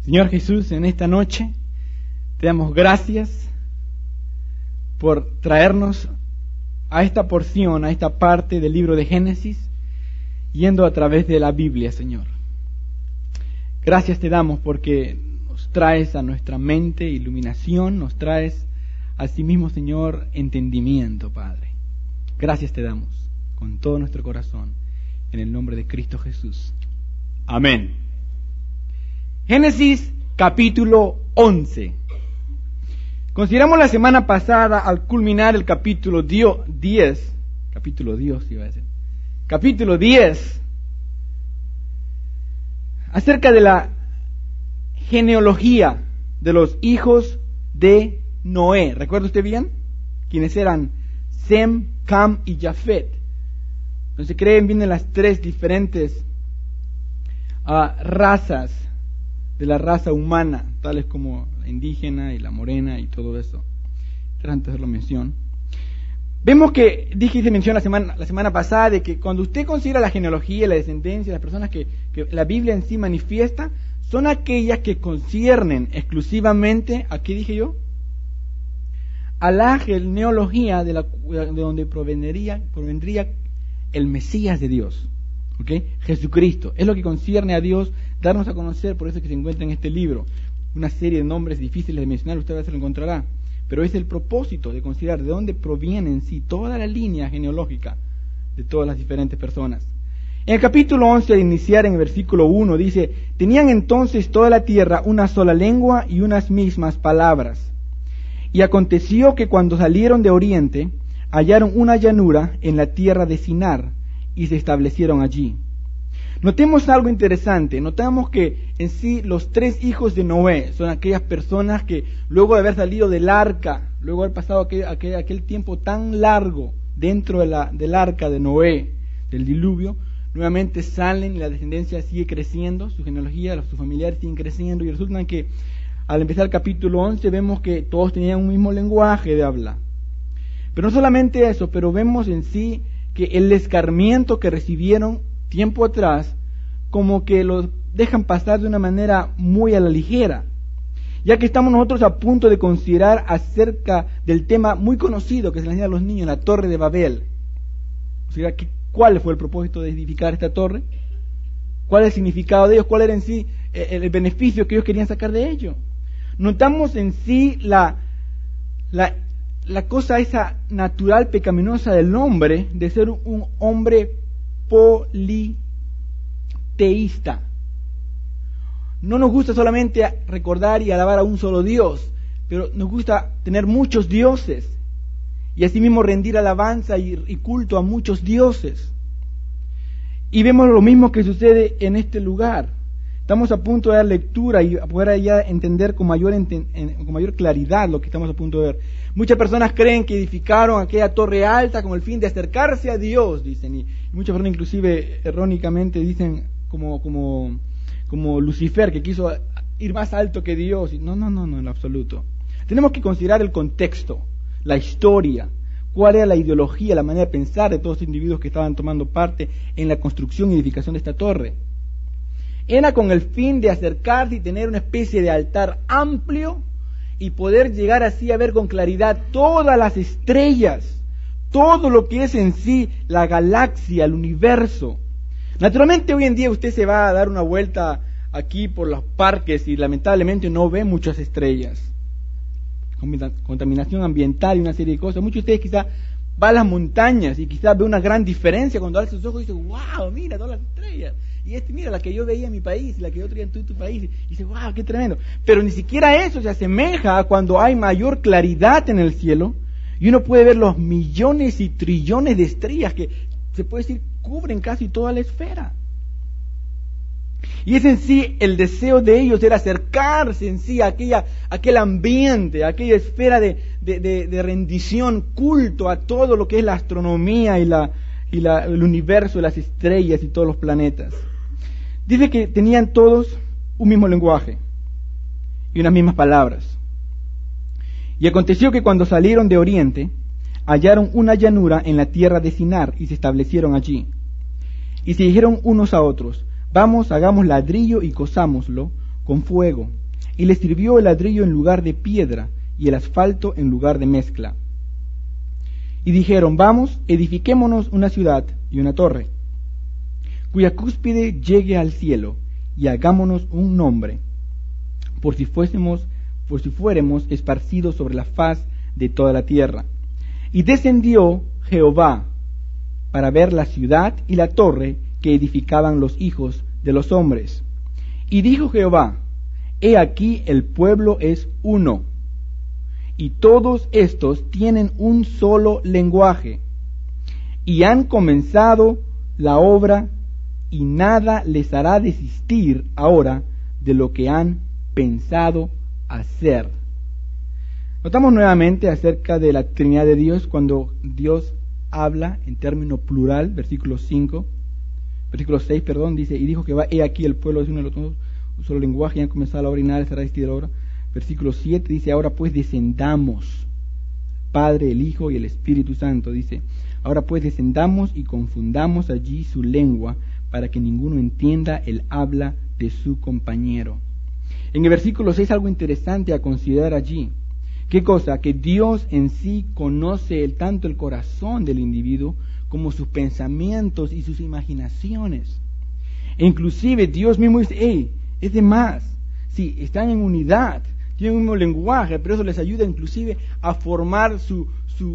Señor Jesús, en esta noche te damos gracias por traernos a esta porción, a esta parte del libro de Génesis, yendo a través de la Biblia, Señor. Gracias te damos porque nos traes a nuestra mente iluminación, nos traes a sí mismo, Señor, entendimiento, Padre. Gracias te damos con todo nuestro corazón, en el nombre de Cristo Jesús. Amén. Génesis capítulo 11. Consideramos la semana pasada, al culminar el capítulo 10, acerca de la genealogía de los hijos de Noé. ¿Recuerda usted bien? ¿Quiénes eran? Sem, Cam y Jafet. Entonces creen bien en las tres diferentes razas de la raza humana, tales como la indígena y la morena y todo eso. Antes de hacerlo mención. Vemos que se mencionó la semana pasada de que cuando usted considera la genealogía, la descendencia, las personas que la Biblia en sí manifiesta, son aquellas que conciernen exclusivamente, ¿a qué dije yo? A la genealogía de donde provendría el Mesías de Dios. ¿Okay? Jesucristo. Es lo que concierne a Dios, darnos a conocer, por eso es que se encuentra en este libro. Una serie de nombres difíciles de mencionar, usted a veces lo encontrará. Pero es el propósito de considerar de dónde proviene en sí toda la línea genealógica de todas las diferentes personas. En el capítulo 11, al iniciar en el versículo 1, dice: tenían entonces toda la tierra una sola lengua y unas mismas palabras. Y aconteció que cuando salieron de oriente, hallaron una llanura en la tierra de Sinar, y se establecieron allí. Notemos algo interesante. Notamos que en sí los tres hijos de Noé son aquellas personas que luego de haber salido del arca, luego de haber pasado aquel tiempo tan largo dentro del arca de Noé, del diluvio, nuevamente salen y la descendencia sigue creciendo, su genealogía, sus familiares siguen creciendo, y resulta que al empezar el capítulo 11 vemos que todos tenían un mismo lenguaje de habla. Pero no solamente eso, pero vemos en sí que el escarmiento que recibieron tiempo atrás, como que lo dejan pasar de una manera muy a la ligera, ya que estamos nosotros a punto de considerar acerca del tema muy conocido que se le enseña a los niños, la Torre de Babel. O sea, ¿cuál fue el propósito de edificar esta torre? ¿Cuál es el significado de ellos? ¿Cuál era en sí el beneficio que ellos querían sacar de ello? Notamos en sí la cosa esa natural pecaminosa del hombre de ser un hombre politeísta. No nos gusta solamente recordar y alabar a un solo Dios, pero nos gusta tener muchos dioses y asimismo rendir alabanza y culto a muchos dioses. Y vemos lo mismo que sucede en este lugar. Estamos a punto de dar lectura y a poder ya entender con mayor claridad lo que estamos a punto de ver. Muchas personas creen que edificaron aquella torre alta con el fin de acercarse a Dios, dicen, y muchas personas inclusive errónicamente dicen como Lucifer, que quiso ir más alto que Dios. No, en lo absoluto. Tenemos que considerar el contexto, la historia, cuál era la ideología, la manera de pensar de todos los individuos que estaban tomando parte en la construcción y edificación de esta torre. Era con el fin de acercarse y tener una especie de altar amplio y poder llegar así a ver con claridad todas las estrellas, todo lo que es en sí la galaxia, el universo. Naturalmente hoy en día usted se va a dar una vuelta aquí por los parques y lamentablemente no ve muchas estrellas. Contaminación ambiental y una serie de cosas. Muchos de ustedes quizás van a las montañas y quizás ve una gran diferencia cuando alza sus ojos y dice: wow, mira todas las estrellas. Y mira la que yo veía en mi país, la que yo traía en tu país, y dice: wow, qué tremendo. Pero ni siquiera eso se asemeja a cuando hay mayor claridad en el cielo y uno puede ver los millones y trillones de estrellas que se puede decir cubren casi toda la esfera. Y es en sí el deseo de ellos era acercarse en sí a aquel ambiente, a aquella esfera de rendición, culto a todo lo que es la astronomía y el universo, las estrellas y todos los planetas. Dice que tenían todos un mismo lenguaje y unas mismas palabras. Y aconteció que cuando salieron de oriente, hallaron una llanura en la tierra de Sinar y se establecieron allí. Y se dijeron unos a otros: vamos, hagamos ladrillo y cosámoslo con fuego, y les sirvió el ladrillo en lugar de piedra y el asfalto en lugar de mezcla. Y dijeron, vamos, edifiquémonos una ciudad y una torre, cuya cúspide llegue al cielo, y hagámonos un nombre, por si fuéremos esparcidos sobre la faz de toda la tierra. Y descendió Jehová para ver la ciudad y la torre que edificaban los hijos de los hombres. Y dijo Jehová, he aquí el pueblo es uno, y todos estos tienen un solo lenguaje, y han comenzado la obra, y nada les hará desistir ahora de lo que han pensado hacer. Notamos nuevamente acerca de la Trinidad de Dios cuando Dios habla en término plural, versículo 6, dice, y dijo que va, he aquí el pueblo es uno de los dos, un solo lenguaje, y han comenzado la obra y nada les hará desistir ahora. Versículo 7 dice, ahora pues descendamos, Padre, el Hijo y el Espíritu Santo, dice, ahora pues descendamos y confundamos allí su lengua, para que ninguno entienda el habla de su compañero. En el versículo 6 algo interesante a considerar allí. ¿Qué cosa? Que Dios en sí conoce tanto el corazón del individuo como sus pensamientos y sus imaginaciones. E inclusive Dios mismo dice, hey, es de más. Sí, están en unidad, tienen un mismo lenguaje, pero eso les ayuda inclusive a formar sus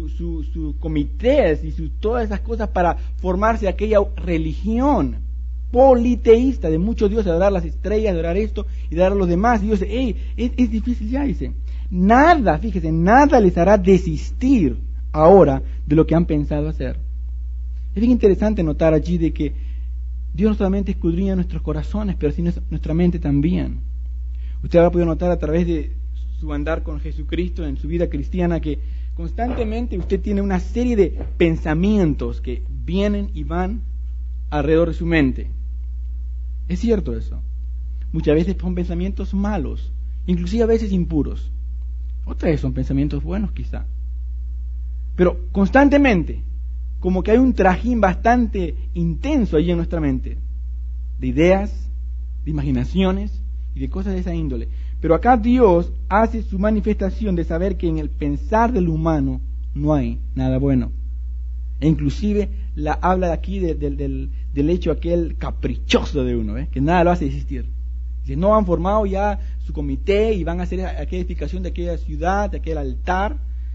comités y todas esas cosas para formarse aquella religión politeísta de muchos dioses, adorar las estrellas, adorar esto y adorar a los demás. Y Dios dice, hey, es difícil ya, dice. Nada, fíjese, nada les hará desistir ahora de lo que han pensado hacer. Es bien interesante notar allí de que Dios no solamente escudriña nuestros corazones, pero sino nuestra mente también. Usted habrá podido notar a través de su andar con Jesucristo en su vida cristiana que constantemente usted tiene una serie de pensamientos que vienen y van alrededor de su mente. Es cierto eso. Muchas veces son pensamientos malos, inclusive a veces impuros. Otras veces son pensamientos buenos quizá. Pero constantemente, como que hay un trajín bastante intenso allí en nuestra mente, de ideas, de imaginaciones y de cosas de esa índole. Pero acá Dios hace su manifestación de saber que en el pensar del humano no hay nada bueno. E inclusive habla de aquí del hecho aquel caprichoso de uno, que nada lo hace desistir. Dice, no han formado ya su comité y van a hacer aquella edificación de aquella ciudad, de aquel altar,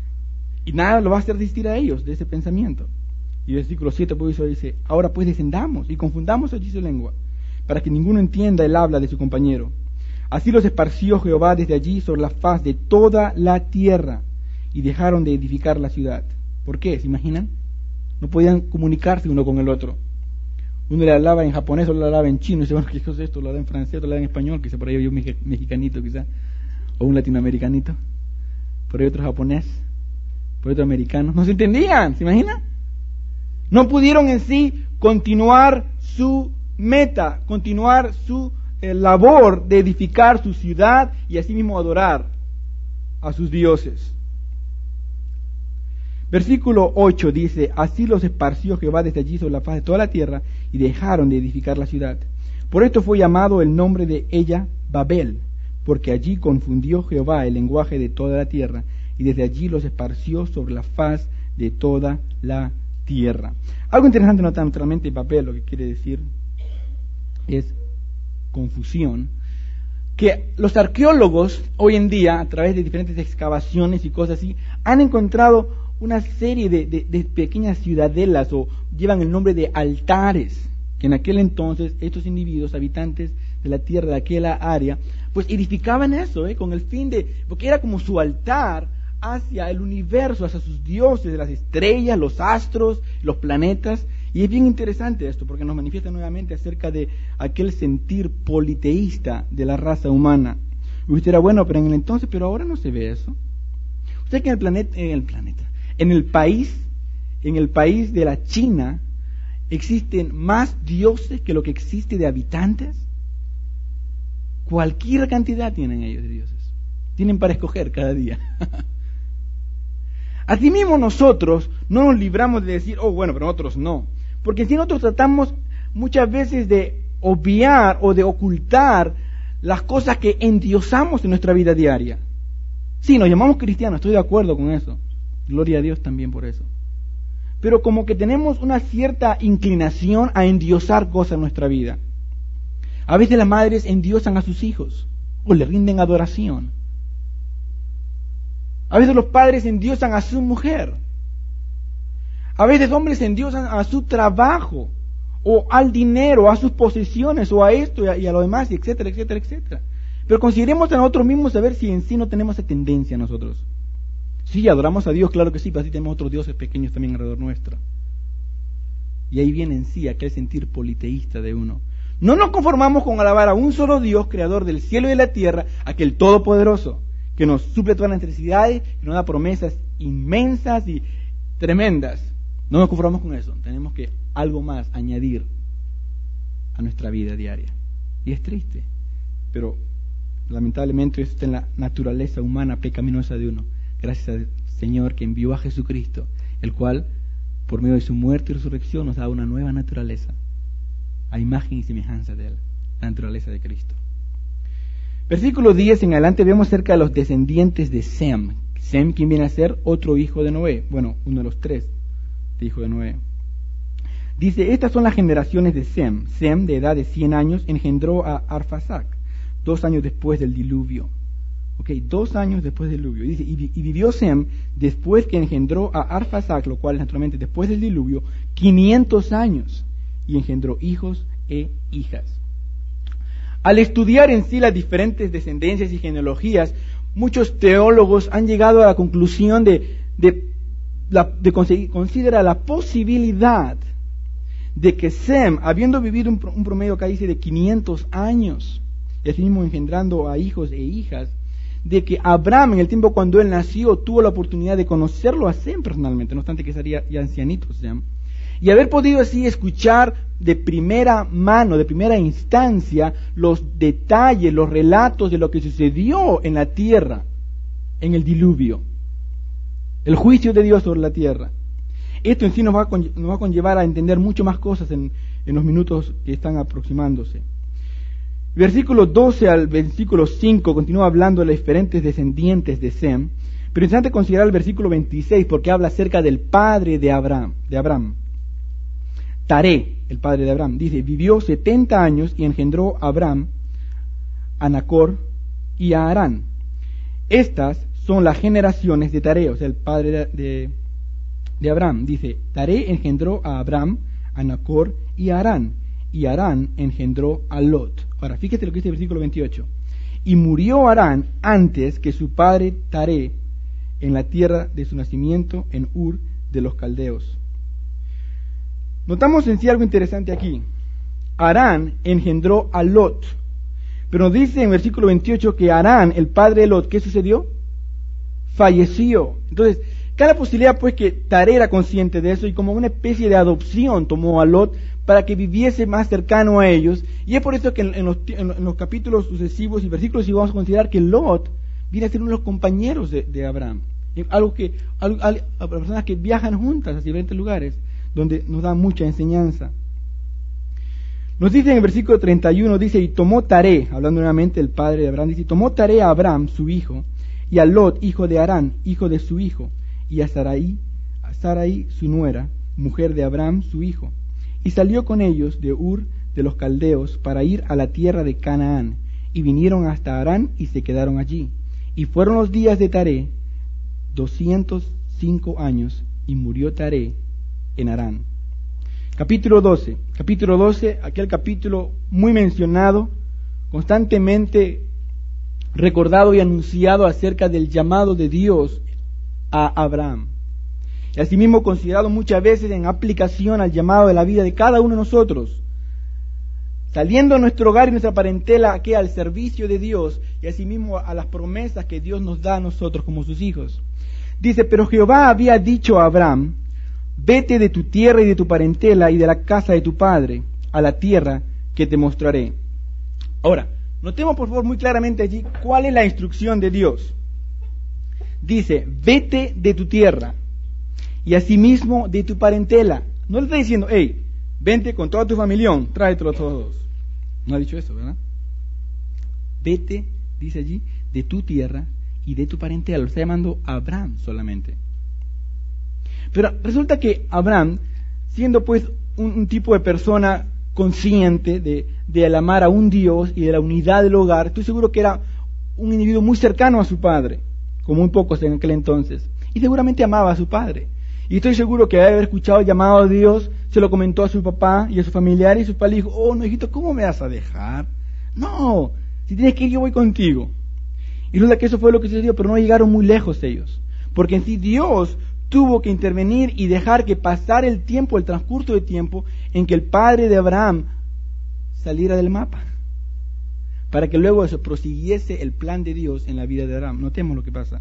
y nada lo va a hacer desistir a ellos de ese pensamiento. Y el versículo 7 por eso dice, ahora pues descendamos y confundamos allí su lengua, para que ninguno entienda el habla de su compañero. Así los esparció Jehová desde allí sobre la faz de toda la tierra, y dejaron de edificar la ciudad. ¿Por qué? ¿Se imaginan? No podían comunicarse uno con el otro. Uno le hablaba en japonés, otro le hablaba en chino, y dice, bueno, ¿qué cosa es esto? Lo hablaba en francés, otro lo hablaba en español, quizá por ahí había un mexicanito quizá, o un latinoamericanito, por ahí otro japonés, por ahí otro americano. No se entendían, ¿se imaginan? No pudieron en sí continuar su meta, continuar su labor de edificar su ciudad y asimismo adorar a sus dioses. Versículo 8 dice, así los esparció Jehová desde allí sobre la faz de toda la tierra y dejaron de edificar la ciudad. Por esto fue llamado el nombre de ella Babel, porque allí confundió Jehová el lenguaje de toda la tierra y desde allí los esparció sobre la faz de toda la tierra. Algo interesante notar, naturalmente Babel lo que quiere decir es confusión, que los arqueólogos hoy en día, a través de diferentes excavaciones y cosas así, han encontrado una serie de pequeñas ciudadelas o llevan el nombre de altares, que en aquel entonces estos individuos, habitantes de la tierra de aquella área, pues edificaban eso, con el fin porque era como su altar hacia el universo, hacia sus dioses, las estrellas, los astros, los planetas. Y es bien interesante esto, porque nos manifiesta nuevamente acerca de aquel sentir politeísta de la raza humana. Y usted dirá, bueno, pero en el entonces, pero ahora no se ve eso. Usted que en el país de la China, existen más dioses que lo que existe de habitantes. Cualquier cantidad tienen ellos de dioses. Tienen para escoger cada día. Asimismo nosotros no nos libramos de decir, oh bueno, pero nosotros no. Porque si nosotros tratamos muchas veces de obviar o de ocultar las cosas que endiosamos en nuestra vida diaria. Sí, nos llamamos cristianos, estoy de acuerdo con eso. Gloria a Dios también por eso. Pero como que tenemos una cierta inclinación a endiosar cosas en nuestra vida. A veces las madres endiosan a sus hijos o le rinden adoración. A veces los padres endiosan a su mujer. A veces hombres endiosan a su trabajo, o al dinero, a sus posesiones, o a esto y a lo demás, y etcétera, etcétera, etcétera. Pero consideremos a nosotros mismos a ver si en sí no tenemos esa tendencia nosotros. Sí, adoramos a Dios, claro que sí, pero así tenemos otros dioses pequeños también alrededor nuestro. Y ahí viene en sí aquel sentir politeísta de uno. No nos conformamos con alabar a un solo Dios, creador del cielo y de la tierra, aquel todopoderoso, que nos suple todas las necesidades, que nos da promesas inmensas y tremendas. No nos conformamos con eso, tenemos que algo más añadir a nuestra vida diaria. Y es triste, pero lamentablemente eso está en la naturaleza humana pecaminosa de uno. Gracias al Señor que envió a Jesucristo, el cual, por medio de su muerte y resurrección, nos da una nueva naturaleza, a imagen y semejanza de Él, la naturaleza de Cristo. Versículo 10 en adelante vemos acerca de los descendientes de Sem. Sem, quien viene a ser otro hijo de Noé, bueno, uno de los 3 de hijo de Noé. Dice, estas son las generaciones de Sem. Sem, de edad de 100 años, engendró a Arfaxad, 2 años después del diluvio. 2 años después del diluvio. Dice, y vivió Sem, después que engendró a Arfaxad, lo cual naturalmente después del diluvio, 500 años, y engendró hijos e hijas. Al estudiar en sí las diferentes descendencias y genealogías, muchos teólogos han llegado a la conclusión de considerar la posibilidad de que Sem, habiendo vivido un promedio acá dice de 500 años, y así mismo engendrando a hijos e hijas, de que Abraham en el tiempo cuando él nació tuvo la oportunidad de conocerlo a Sem personalmente, no obstante que sería ya ancianito Sem, y haber podido así escuchar de primera mano, de primera instancia, los detalles, los relatos de lo que sucedió en la tierra, en el diluvio, el juicio de Dios sobre la tierra. Esto en sí nos va a conllevar a entender mucho más cosas en los minutos que están aproximándose. Versículo 12 al versículo 5 continúa hablando de los diferentes descendientes de Sem, pero es interesante considerar el versículo 26 porque habla acerca del padre de Abraham. Taré, el padre de Abraham, dice, vivió 70 años y engendró a Abraham, a Nacor y a Harán. Estas son las generaciones de Taré, o sea, el padre de Abraham. Dice, Taré engendró a Abraham, a Nacor y a Harán, y Harán engendró a Lot. Ahora, fíjate lo que dice el versículo 28. Y murió Harán antes que su padre Taré en la tierra de su nacimiento, en Ur de los Caldeos. Notamos en sí algo interesante aquí. Harán engendró a Lot, pero dice en versículo 28 que Harán, el padre de Lot, ¿qué sucedió? Falleció. Entonces, cada posibilidad pues que Taré era consciente de eso y como una especie de adopción tomó a Lot para que viviese más cercano a ellos, y es por eso que en los capítulos sucesivos y versículos vamos a considerar que Lot viene a ser uno de los compañeros de Abraham, a personas que viajan juntas a diferentes lugares, donde nos da mucha enseñanza. Nos dice en el versículo 31, dice, y tomó Taré, hablando nuevamente del padre de Abraham, dice, y tomó Taré a Abraham, su hijo, y a Lot, hijo de Harán, hijo de su hijo, y a Sarai, su nuera, mujer de Abraham, su hijo, y salió con ellos de Ur de los Caldeos para ir a la tierra de Canaán, y vinieron hasta Harán y se quedaron allí. Y fueron los días de Taré 205 años, y murió Taré en Harán. Capítulo 12, aquel capítulo muy mencionado, constantemente recordado y anunciado acerca del llamado de Dios a Abraham. Y asimismo considerado muchas veces en aplicación al llamado de la vida de cada uno de nosotros, saliendo de nuestro hogar y nuestra parentela aquí al servicio de Dios y asimismo a las promesas que Dios nos da a nosotros como sus hijos. Dice, pero Jehová había dicho a Abraham, vete de tu tierra y de tu parentela y de la casa de tu padre a la tierra que te mostraré. Ahora, notemos por favor muy claramente allí cuál es la instrucción de Dios. Dice, vete de tu tierra y asimismo de tu parentela. No le está diciendo, hey, vente con toda tu familia, tráetelo todos. No ha dicho eso, ¿verdad? vete, dice allí, de tu tierra y de tu parentela. Lo está llamando Abraham solamente. Pero resulta que Abraham, siendo pues un tipo de persona consciente de amar a un Dios y de la unidad del hogar, estoy seguro que era un individuo muy cercano a su padre, como muy pocos en aquel entonces, y seguramente amaba a su padre. Y estoy seguro que al haber escuchado el llamado de Dios, se lo comentó a su papá y a sus familiares, y su papá le dijo: oh, no, hijito, ¿cómo me vas a dejar? No, si tienes que ir, yo voy contigo. Y resulta que eso fue lo que sucedió, pero no llegaron muy lejos ellos, porque en sí Dios tuvo que intervenir y dejar que pasara el tiempo, el transcurso de tiempo, en que el padre de Abraham saliera del mapa, para que luego eso prosiguiese el plan de Dios en la vida de Abraham. Notemos lo que pasa.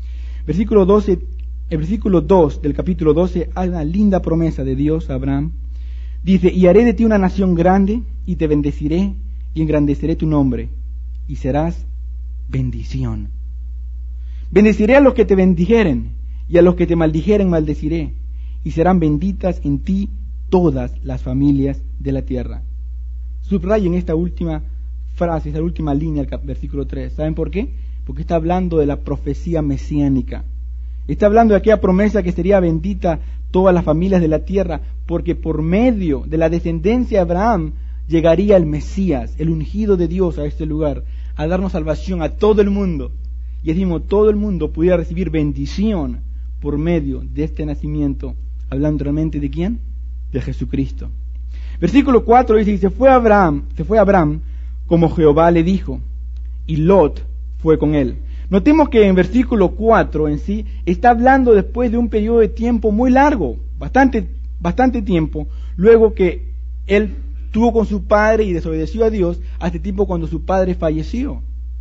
El versículo 2 del capítulo 12 hay una linda promesa de Dios a Abraham. Dice: y haré de ti una nación grande, y te bendeciré, y engrandeceré tu nombre, y serás bendición. Bendeciré a los que te bendijeren, y a los que te maldijeren maldeciré, y serán benditas en ti todas las familias de la tierra. Subrayen esta última frase, esta última línea del versículo 3. ¿Saben por qué? Porque está hablando de la profecía mesiánica. Está hablando de aquella promesa que sería bendita todas las familias de la tierra, porque por medio de la descendencia de Abraham llegaría el Mesías, el ungido de Dios, a este lugar, a darnos salvación a todo el mundo. Y decimos, todo el mundo pudiera recibir bendición por medio de este nacimiento. Hablando realmente de ¿quién? De Jesucristo. Versículo 4 dice: y se fue Abraham como Jehová le dijo, y Lot fue con él. Notemos que en versículo 4 en sí está hablando después de un periodo de tiempo muy largo, bastante tiempo, luego que él tuvo con su padre y desobedeció a Dios, hasta el tiempo cuando su padre falleció.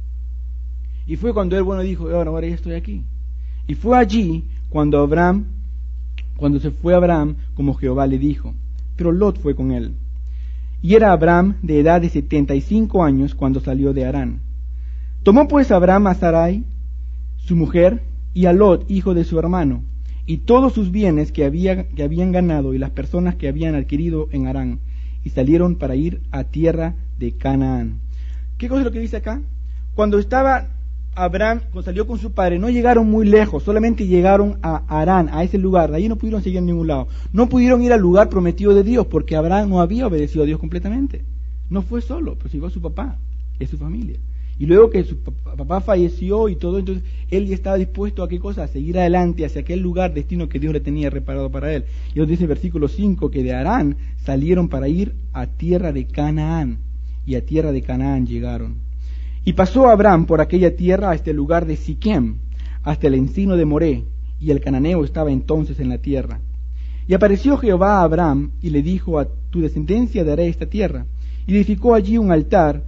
Y fue cuando él, dijo: ahora ya estoy aquí. Y fue allí cuando se fue Abraham como Jehová le dijo. Pero Lot fue con él. Y era Abraham de edad de 75 años cuando salió de Harán. Tomó pues Abraham a Sarai, su mujer, y a Lot, hijo de su hermano, y todos sus bienes que habían ganado y las personas que habían adquirido en Harán, y salieron para ir a tierra de Canaán. ¿Qué cosa es lo que dice acá? Cuando salió con su padre, no llegaron muy lejos, solamente llegaron a Harán, a ese lugar. De ahí no pudieron seguir a ningún lado. No pudieron ir al lugar prometido de Dios, porque Abraham no había obedecido a Dios completamente. No fue solo, pero siguió a su papá y a su familia. Y luego que su papá falleció y todo, entonces él ya estaba dispuesto a ¿qué cosa? A seguir adelante hacia aquel lugar, destino que Dios le tenía preparado para él. Y nos dice el versículo 5 que de Harán salieron para ir a tierra de Canaán, y a tierra de Canaán llegaron. Y pasó Abraham por aquella tierra hasta el lugar de Siquem, hasta el encino de Moré, y el cananeo estaba entonces en la tierra. Y apareció Jehová a Abraham, y le dijo: a tu descendencia daré esta tierra. Y edificó allí un altar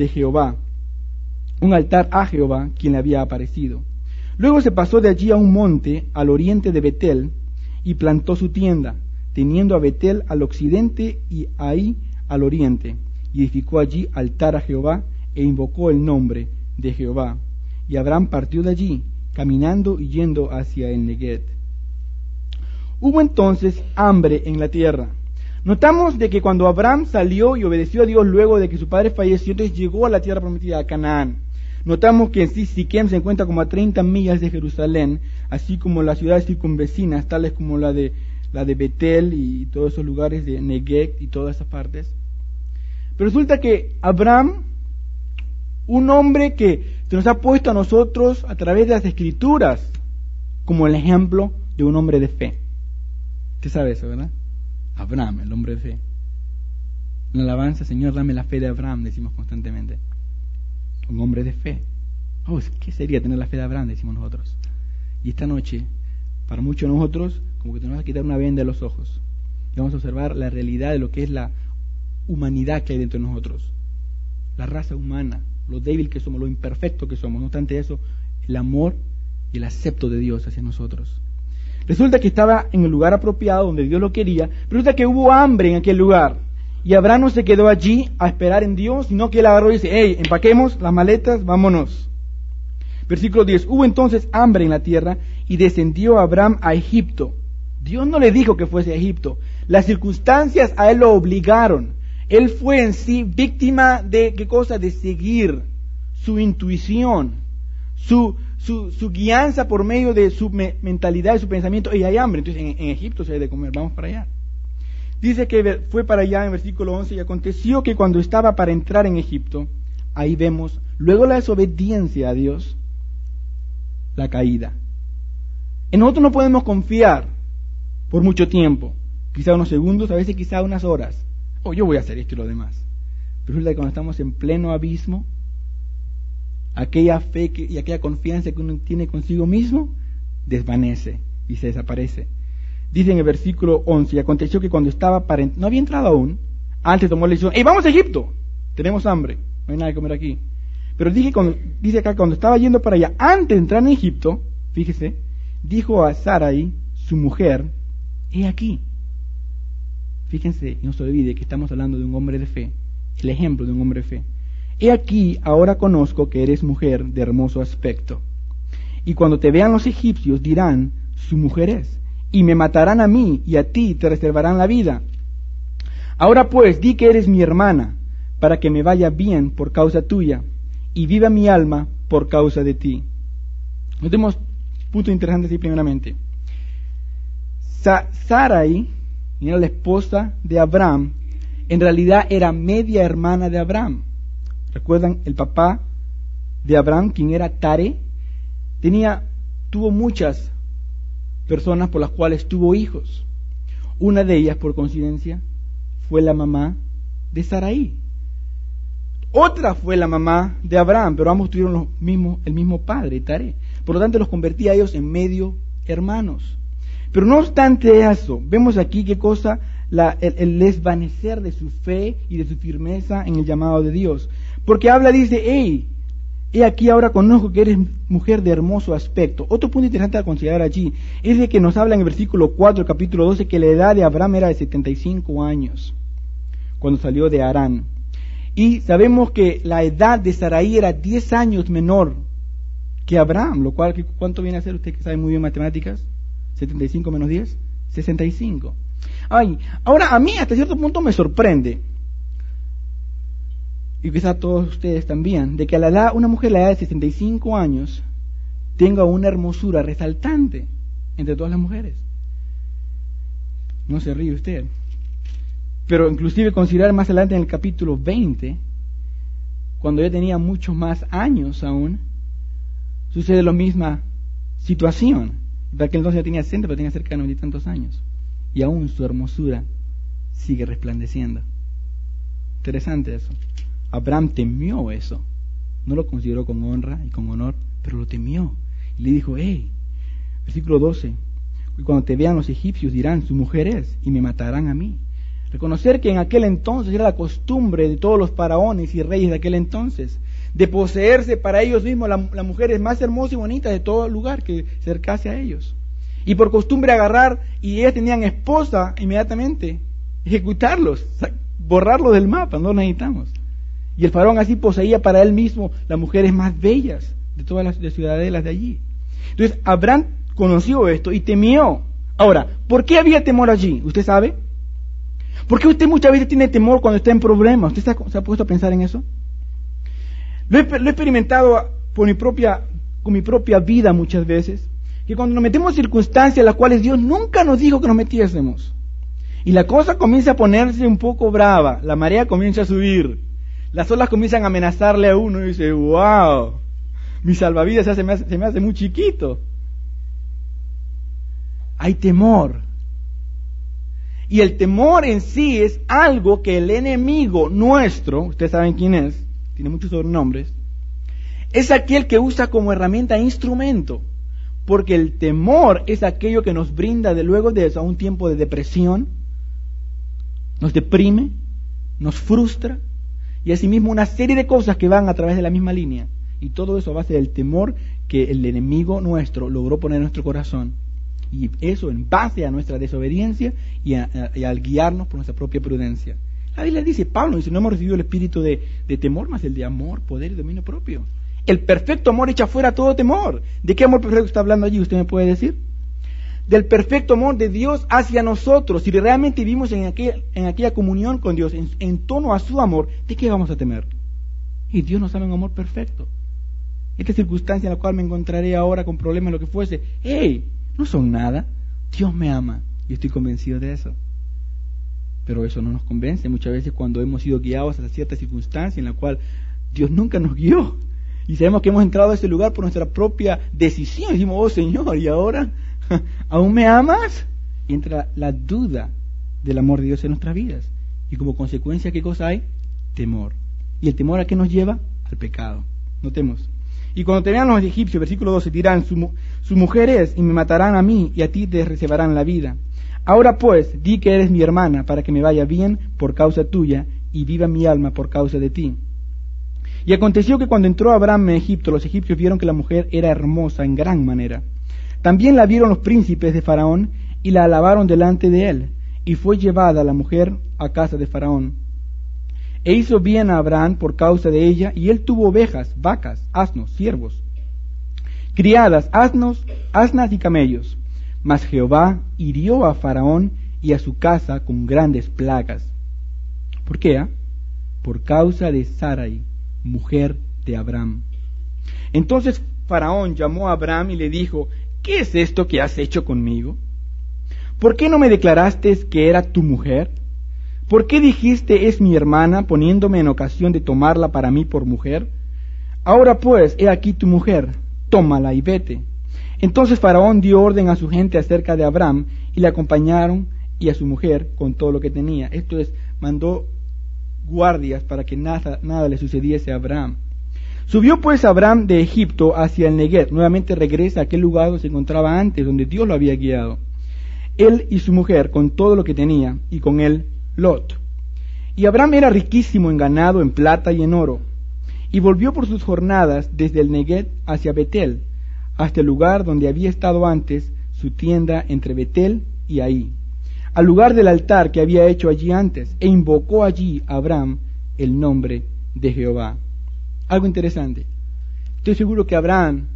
a Jehová, quien le había aparecido. Luego se pasó de allí a un monte, al oriente de Betel, y plantó su tienda, teniendo a Betel al occidente y Ahí al oriente. Y edificó allí altar a Jehová, e invocó el nombre de Jehová. Y Abraham partió de allí, caminando y yendo hacia el Neguet. Hubo entonces hambre en la tierra. Notamos de que cuando Abraham salió y obedeció a Dios luego de que su padre falleció, entonces llegó a la tierra prometida, a Canaán. Notamos que en sí Siquem se encuentra como a 30 millas de Jerusalén, así como las ciudades circunvecinas, tales como la de Betel y todos esos lugares de Neguet y todas esas partes. Pero resulta que Abraham, un hombre que se nos ha puesto a nosotros a través de las Escrituras como el ejemplo de un hombre de fe. Usted sabe eso, ¿verdad? Abraham, el hombre de fe. En la alabanza, Señor, dame la fe de Abraham, decimos constantemente. Un hombre de fe. ¿Qué sería tener la fe de Abraham? Decimos nosotros. Y esta noche, para muchos de nosotros, como que tenemos que quitar una venda de los ojos. Y vamos a observar la realidad de lo que es la humanidad que hay dentro de nosotros. La raza humana, lo débil que somos, lo imperfecto que somos. No obstante eso, el amor y el acepto de Dios hacia nosotros. Resulta que estaba en el lugar apropiado donde Dios lo quería, pero resulta que hubo hambre en aquel lugar. Y Abraham no se quedó allí a esperar en Dios, sino que él agarró y dice: hey, empaquemos las maletas, vámonos. Versículo 10, hubo entonces hambre en la tierra y descendió Abraham a Egipto. Dios no le dijo que fuese a Egipto. Las circunstancias a él lo obligaron. Él fue en sí víctima de, ¿qué cosa? De seguir su intuición, su guianza por medio de su mentalidad y su pensamiento. Y hay hambre, entonces en Egipto se debe de comer, vamos para allá. Dice que fue para allá en versículo 11, y aconteció que cuando estaba para entrar en Egipto, ahí vemos, luego la desobediencia a Dios, la caída. En nosotros no podemos confiar por mucho tiempo, quizá unos segundos, a veces quizá unas horas. Yo voy a hacer esto y lo demás. Pero resulta que cuando estamos en pleno abismo, aquella fe y aquella confianza que uno tiene consigo mismo, desvanece y se desaparece. Dice en el versículo 11, y aconteció que cuando estaba no había entrado aún, antes tomó la decisión, vamos a Egipto, tenemos hambre, no hay nada que comer aquí. Pero dice acá, cuando estaba yendo para allá, antes de entrar en Egipto, fíjese, dijo a Sarai, su mujer, he aquí. Fíjense, y no se olvide que estamos hablando de un hombre de fe, el ejemplo de un hombre de fe. He aquí, ahora conozco que eres mujer de hermoso aspecto. Y cuando te vean los egipcios dirán, su mujer es, y me matarán a mí, y a ti te reservarán la vida. Ahora pues, di que eres mi hermana, para que me vaya bien por causa tuya, y viva mi alma por causa de ti. Notemos punto interesante así primeramente. Sarai, era la esposa de Abraham, en realidad era media hermana de Abraham. ¿Recuerdan? El papá de Abraham, quien era Tare, tuvo muchas personas por las cuales tuvo hijos. Una de ellas, por coincidencia, fue la mamá de Sarai. Otra fue la mamá de Abraham, pero ambos tuvieron el mismo padre, Tare. Por lo tanto, los convertía a ellos en medio hermanos. Pero no obstante eso, vemos aquí qué cosa, el desvanecer de su fe y de su firmeza en el llamado de Dios. Porque dice, he aquí ahora conozco que eres mujer de hermoso aspecto. Otro punto interesante a considerar allí es de que nos habla en el versículo 4, capítulo 12, que la edad de Abraham era de 75 años, cuando salió de Harán. Y sabemos que la edad de Sarai era 10 años menor que Abraham, lo cual, ¿cuánto viene a ser? Usted que sabe muy bien matemáticas, 75 menos 10, 65. Ahora a mí hasta cierto punto me sorprende, y quizá a todos ustedes también, de que una mujer a la edad de 65 años tenga una hermosura resaltante entre todas las mujeres. No se ríe usted. Pero inclusive considerar más adelante en el capítulo 20, cuando ella tenía muchos más años aún, sucede la misma situación. Para aquel entonces ya tenía 60, pero tenía cerca de 90 y tantos años. Y aún su hermosura sigue resplandeciendo. Interesante eso. Abraham temió eso. No lo consideró con honra y con honor, pero lo temió. Y le dijo, versículo 12, y cuando te vean los egipcios dirán, su mujer es, y me matarán a mí. Reconocer que en aquel entonces era la costumbre de todos los faraones y reyes de aquel entonces, de poseerse para ellos mismos la mujer más hermosa y bonita de todo lugar que se acercase a ellos. Y por costumbre agarrar, y ellas tenían esposa inmediatamente, ejecutarlos, borrarlos del mapa, no lo necesitamos. Y el faraón así poseía para él mismo las mujeres más bellas de todas las ciudadelas de allí. Entonces Abraham conoció esto y temió. Ahora, ¿por qué había temor allí? ¿Usted sabe? ¿Por qué usted muchas veces tiene temor cuando está en problemas? ¿Usted se ha puesto a pensar en eso? Lo he experimentado con mi propia vida muchas veces, que cuando nos metemos en circunstancias en las cuales Dios nunca nos dijo que nos metiésemos, y la cosa comienza a ponerse un poco brava, la marea comienza a subir, las olas comienzan a amenazarle a uno y dice, wow, mi salvavidas se me hace muy chiquito. Hay temor. Y el temor en sí es algo que el enemigo nuestro, ustedes saben quién es, tiene muchos sobrenombres, es aquel que usa como herramienta e instrumento, porque el temor es aquello que nos brinda luego de eso a un tiempo de depresión, nos deprime, nos frustra, y asimismo una serie de cosas que van a través de la misma línea, y todo eso a base del temor que el enemigo nuestro logró poner en nuestro corazón. Y eso en base a nuestra desobediencia y al guiarnos por nuestra propia prudencia. La Biblia dice, Pablo dice, no hemos recibido el espíritu de temor, más el de amor, poder y dominio propio. El perfecto amor echa fuera todo temor. ¿De qué amor perfecto está hablando allí? ¿Usted me puede decir? Del perfecto amor de Dios hacia nosotros. Si realmente vivimos en aquella comunión con Dios, en torno a su amor, ¿de qué vamos a temer? Y Dios nos ama un amor perfecto. Esta circunstancia en la cual me encontraré ahora con problemas, lo que fuese, ¡hey! No son nada. Dios me ama. Y estoy convencido de eso. Pero eso no nos convence muchas veces cuando hemos sido guiados a cierta circunstancia en la cual Dios nunca nos guió. Y sabemos que hemos entrado a ese lugar por nuestra propia decisión. Y decimos, oh Señor, ¿y ahora? ¿Aún me amas? Y entra la duda del amor de Dios en nuestras vidas. Y como consecuencia, ¿qué cosa hay? Temor. ¿Y el temor a qué nos lleva? Al pecado. Notemos. Y cuando te vean los egipcios, versículo 12, dirán, su mujer es, y me matarán a mí, y a ti te reservarán la vida. Ahora pues, di que eres mi hermana, para que me vaya bien por causa tuya, y viva mi alma por causa de ti. Y aconteció que cuando entró Abraham en Egipto, los egipcios vieron que la mujer era hermosa en gran manera. También la vieron los príncipes de Faraón, y la alabaron delante de él, y fue llevada la mujer a casa de Faraón. E hizo bien a Abraham por causa de ella, y él tuvo ovejas, vacas, asnos, siervos, criadas, asnas y camellos. Mas Jehová hirió a Faraón y a su casa con grandes plagas. ¿Por qué? Por causa de Sarai, mujer de Abraham. Entonces Faraón llamó a Abraham y le dijo, ¿qué es esto que has hecho conmigo? ¿Por qué no me declaraste que era tu mujer? ¿Por qué dijiste es mi hermana, poniéndome en ocasión de tomarla para mí por mujer? Ahora pues, he aquí tu mujer, tómala y vete. Entonces Faraón dio orden a su gente acerca de Abraham, y le acompañaron y a su mujer con todo lo que tenía. Esto es, mandó guardias para que nada le sucediese a Abraham. Subió pues Abraham de Egipto hacia el Neguev, nuevamente regresa a aquel lugar donde se encontraba antes, donde Dios lo había guiado. Él y su mujer con todo lo que tenía, y con él Lot. Y Abraham era riquísimo en ganado, en plata y en oro. Y volvió por sus jornadas desde el Neguev hacia Betel, hasta el lugar donde había estado antes su tienda entre Betel y Ahí, al lugar del altar que había hecho allí antes, e invocó allí a Abraham el nombre de Jehová. Algo interesante. Estoy seguro que Abraham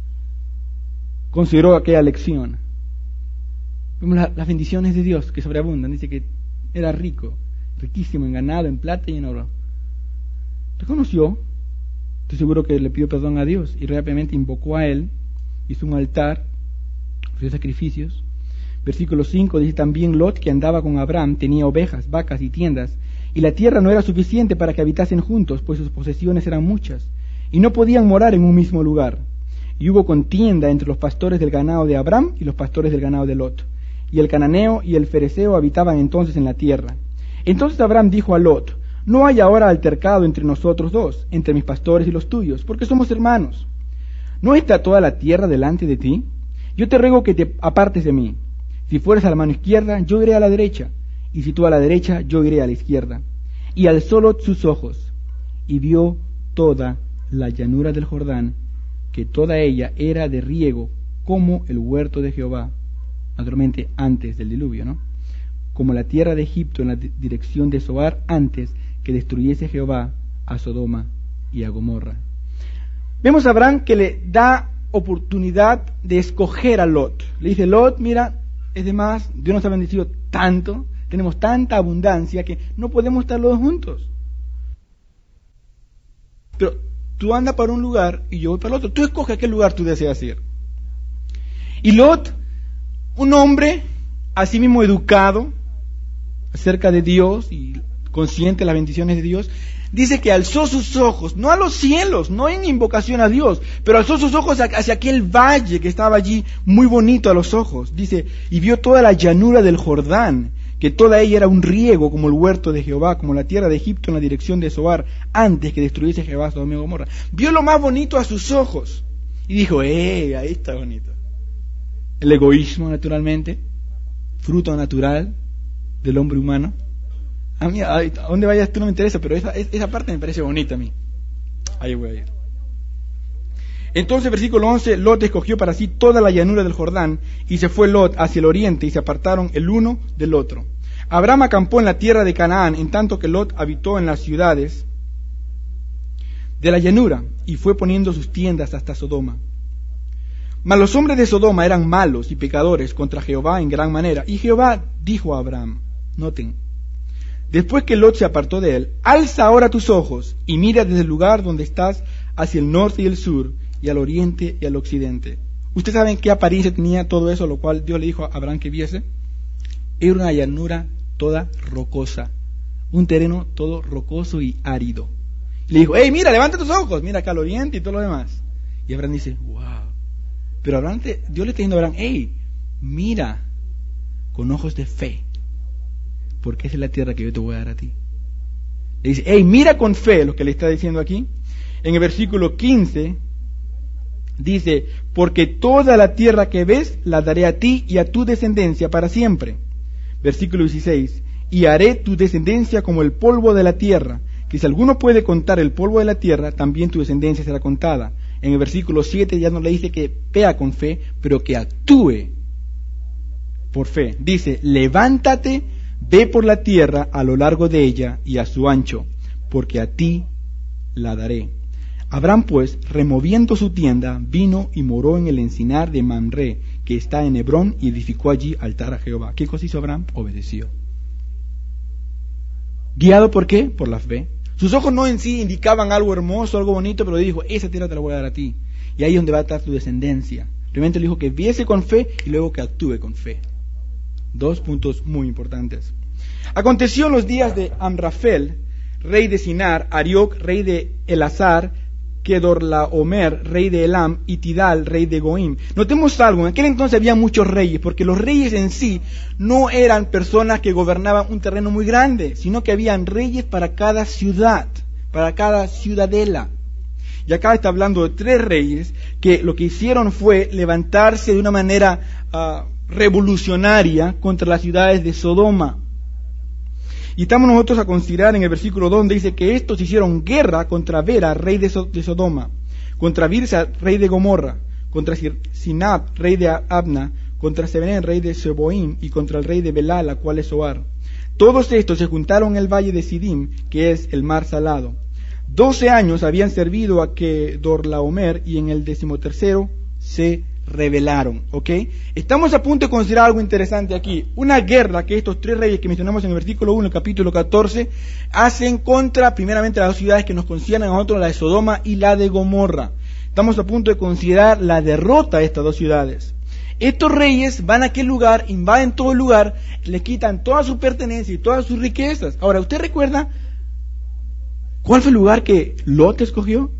consideró aquella lección. Vemos las bendiciones de Dios que sobreabundan. Dice que era rico, riquísimo en ganado, en plata y en oro. Reconoció, estoy seguro que le pidió perdón a Dios y rápidamente invocó a él, hizo un altar, ofreció sacrificios. Versículo 5 dice, también Lot, que andaba con Abraham, tenía ovejas, vacas y tiendas, y la tierra no era suficiente para que habitasen juntos, pues sus posesiones eran muchas, y no podían morar en un mismo lugar. Y hubo contienda entre los pastores del ganado de Abraham y los pastores del ganado de Lot. Y el cananeo y el fereceo habitaban entonces en la tierra. Entonces Abraham dijo a Lot, no hay ahora altercado entre nosotros dos, entre mis pastores y los tuyos, porque somos hermanos. ¿No está toda la tierra delante de ti? Yo te ruego que te apartes de mí. Si fueres a la mano izquierda, yo iré a la derecha, y si tú a la derecha, yo iré a la izquierda. Y alzó Lot sus ojos, y vio toda la llanura del Jordán, que toda ella era de riego, como el huerto de Jehová, naturalmente antes del diluvio, ¿no? Como la tierra de Egipto en la dirección de Zoar, antes que destruyese Jehová a Sodoma y a Gomorra. Vemos a Abraham que le da oportunidad de escoger a Lot. Le dice, Lot, mira, es de más, Dios nos ha bendecido tanto, tenemos tanta abundancia que no podemos estar los dos juntos. Pero tú andas para un lugar y yo voy para el otro. Tú escoges a qué lugar tú deseas ir. Y Lot, un hombre, así mismo educado acerca de Dios y consciente de las bendiciones de Dios, dice que alzó sus ojos, no a los cielos, no en invocación a Dios, pero alzó sus ojos hacia aquel valle que estaba allí, muy bonito a los ojos. Dice, y vio toda la llanura del Jordán, que toda ella era un riego como el huerto de Jehová, como la tierra de Egipto en la dirección de Zoar, antes que destruyese Jehová Sodoma y Gomorra. Vio lo más bonito a sus ojos y dijo, ahí está bonito. El egoísmo, naturalmente, fruto natural del hombre humano. A mí, a dónde vayas tú no me interesa, pero esa parte me parece bonita a mí. Ahí voy a ir. Entonces, versículo 11, Lot escogió para sí toda la llanura del Jordán, y se fue Lot hacia el oriente, y se apartaron el uno del otro. Abraham acampó en la tierra de Canaán, en tanto que Lot habitó en las ciudades de la llanura, y fue poniendo sus tiendas hasta Sodoma. Mas los hombres de Sodoma eran malos y pecadores contra Jehová en gran manera. Y Jehová dijo a Abraham, noten, Después que Lot se apartó de él, alza ahora tus ojos y mira desde el lugar donde estás hacia el norte y el sur, y al oriente y al occidente. ¿Ustedes saben qué apariencia tenía todo eso, lo cual Dios le dijo a Abraham que viese? Era una llanura toda rocosa, un terreno todo rocoso y árido. Le dijo, hey, mira, levanta tus ojos, mira acá al oriente y todo lo demás. Y Abraham dice, wow. Pero Dios le está diciendo a Abraham, hey, mira con ojos de fe, porque esa es la tierra que yo te voy a dar a ti. Le dice, hey, mira con fe, lo que le está diciendo aquí. En el versículo 15 dice, porque toda la tierra que ves la daré a ti y a tu descendencia para siempre. Versículo 16, y haré tu descendencia como el polvo de la tierra, que si alguno puede contar el polvo de la tierra, también tu descendencia será contada. En el versículo 7 ya no le dice que vea con fe, pero que actúe por fe. Dice, levántate, ve por la tierra a lo largo de ella y a su ancho, porque a ti la daré. Abraham pues, removiendo su tienda, vino y moró en el encinar de Mamre, que está en Hebrón, y edificó allí altar a Jehová. ¿Qué cosa hizo Abraham? Obedeció. ¿Guiado por qué? Por la fe. Sus ojos no en sí indicaban algo hermoso, algo bonito, pero dijo, esa tierra te la voy a dar a ti. Y ahí es donde va a estar tu descendencia. Primero le dijo que viese con fe y luego que actúe con fe. Dos puntos muy importantes. Aconteció en los días de Amrafel, rey de Sinar, Arioc, rey de Elazar, Kedorlaomer, rey de Elam, y Tidal, rey de Goim. Notemos algo, en aquel entonces había muchos reyes, porque los reyes en sí no eran personas que gobernaban un terreno muy grande, sino que habían reyes para cada ciudad, para cada ciudadela. Y acá está hablando de 3 reyes que lo que hicieron fue levantarse de una manera revolucionaria contra las ciudades de Sodoma. Y estamos nosotros a considerar en el versículo 2 donde dice que estos hicieron guerra contra Vera, rey de Sodoma, contra Birsa, rey de Gomorra, contra Sinab, rey de Abna, contra Sebenén, rey de Seboim, y contra el rey de Belá, la cual es Soar. Todos estos se juntaron en el valle de Sidim, que es el mar salado. 12 años habían servido a Kedorlaomer, y en el 13º se rebelaron, ¿ok? Estamos a punto de considerar algo interesante aquí. Una guerra que estos 3 reyes que mencionamos en el versículo 1, el capítulo 14, hacen contra, primeramente, las 2 ciudades que nos conciernen a nosotros, la de Sodoma y la de Gomorra. Estamos a punto de considerar la derrota de estas 2 ciudades. Estos reyes van a aquel lugar, invaden todo el lugar, le quitan toda su pertenencia y todas sus riquezas. Ahora, ¿usted recuerda cuál fue el lugar que Lot escogió?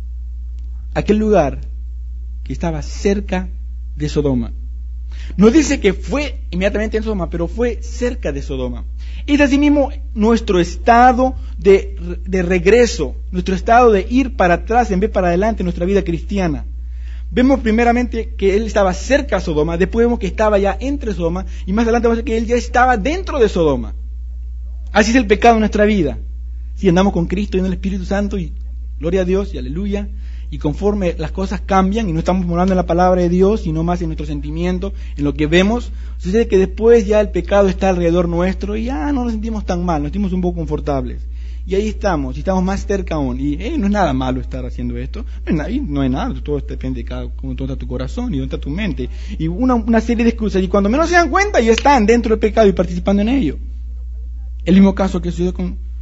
Aquel lugar que estaba cerca de Sodoma. No dice que fue inmediatamente en Sodoma, pero fue cerca de Sodoma. Es asimismo nuestro estado de regreso, nuestro estado de ir para atrás en vez para adelante en nuestra vida cristiana. Vemos primeramente que él estaba cerca de Sodoma, después vemos que estaba ya entre Sodoma, y más adelante vamos a ver que él ya estaba dentro de Sodoma. Así es el pecado en nuestra vida. Si andamos con Cristo y en el Espíritu Santo, y gloria a Dios y aleluya, y conforme las cosas cambian y no estamos morando en la palabra de Dios, sino más en nuestro sentimiento, en lo que vemos, sucede que después ya el pecado está alrededor nuestro y ya no nos sentimos tan mal, nos sentimos un poco confortables. Y ahí estamos, y estamos más cerca aún. Y no es nada malo estar haciendo esto, no es nada, todo depende de cómo está tu corazón y dónde está tu mente. Y una serie de excusas, y cuando menos se dan cuenta ya están dentro del pecado y participando en ello. El mismo caso que sucedió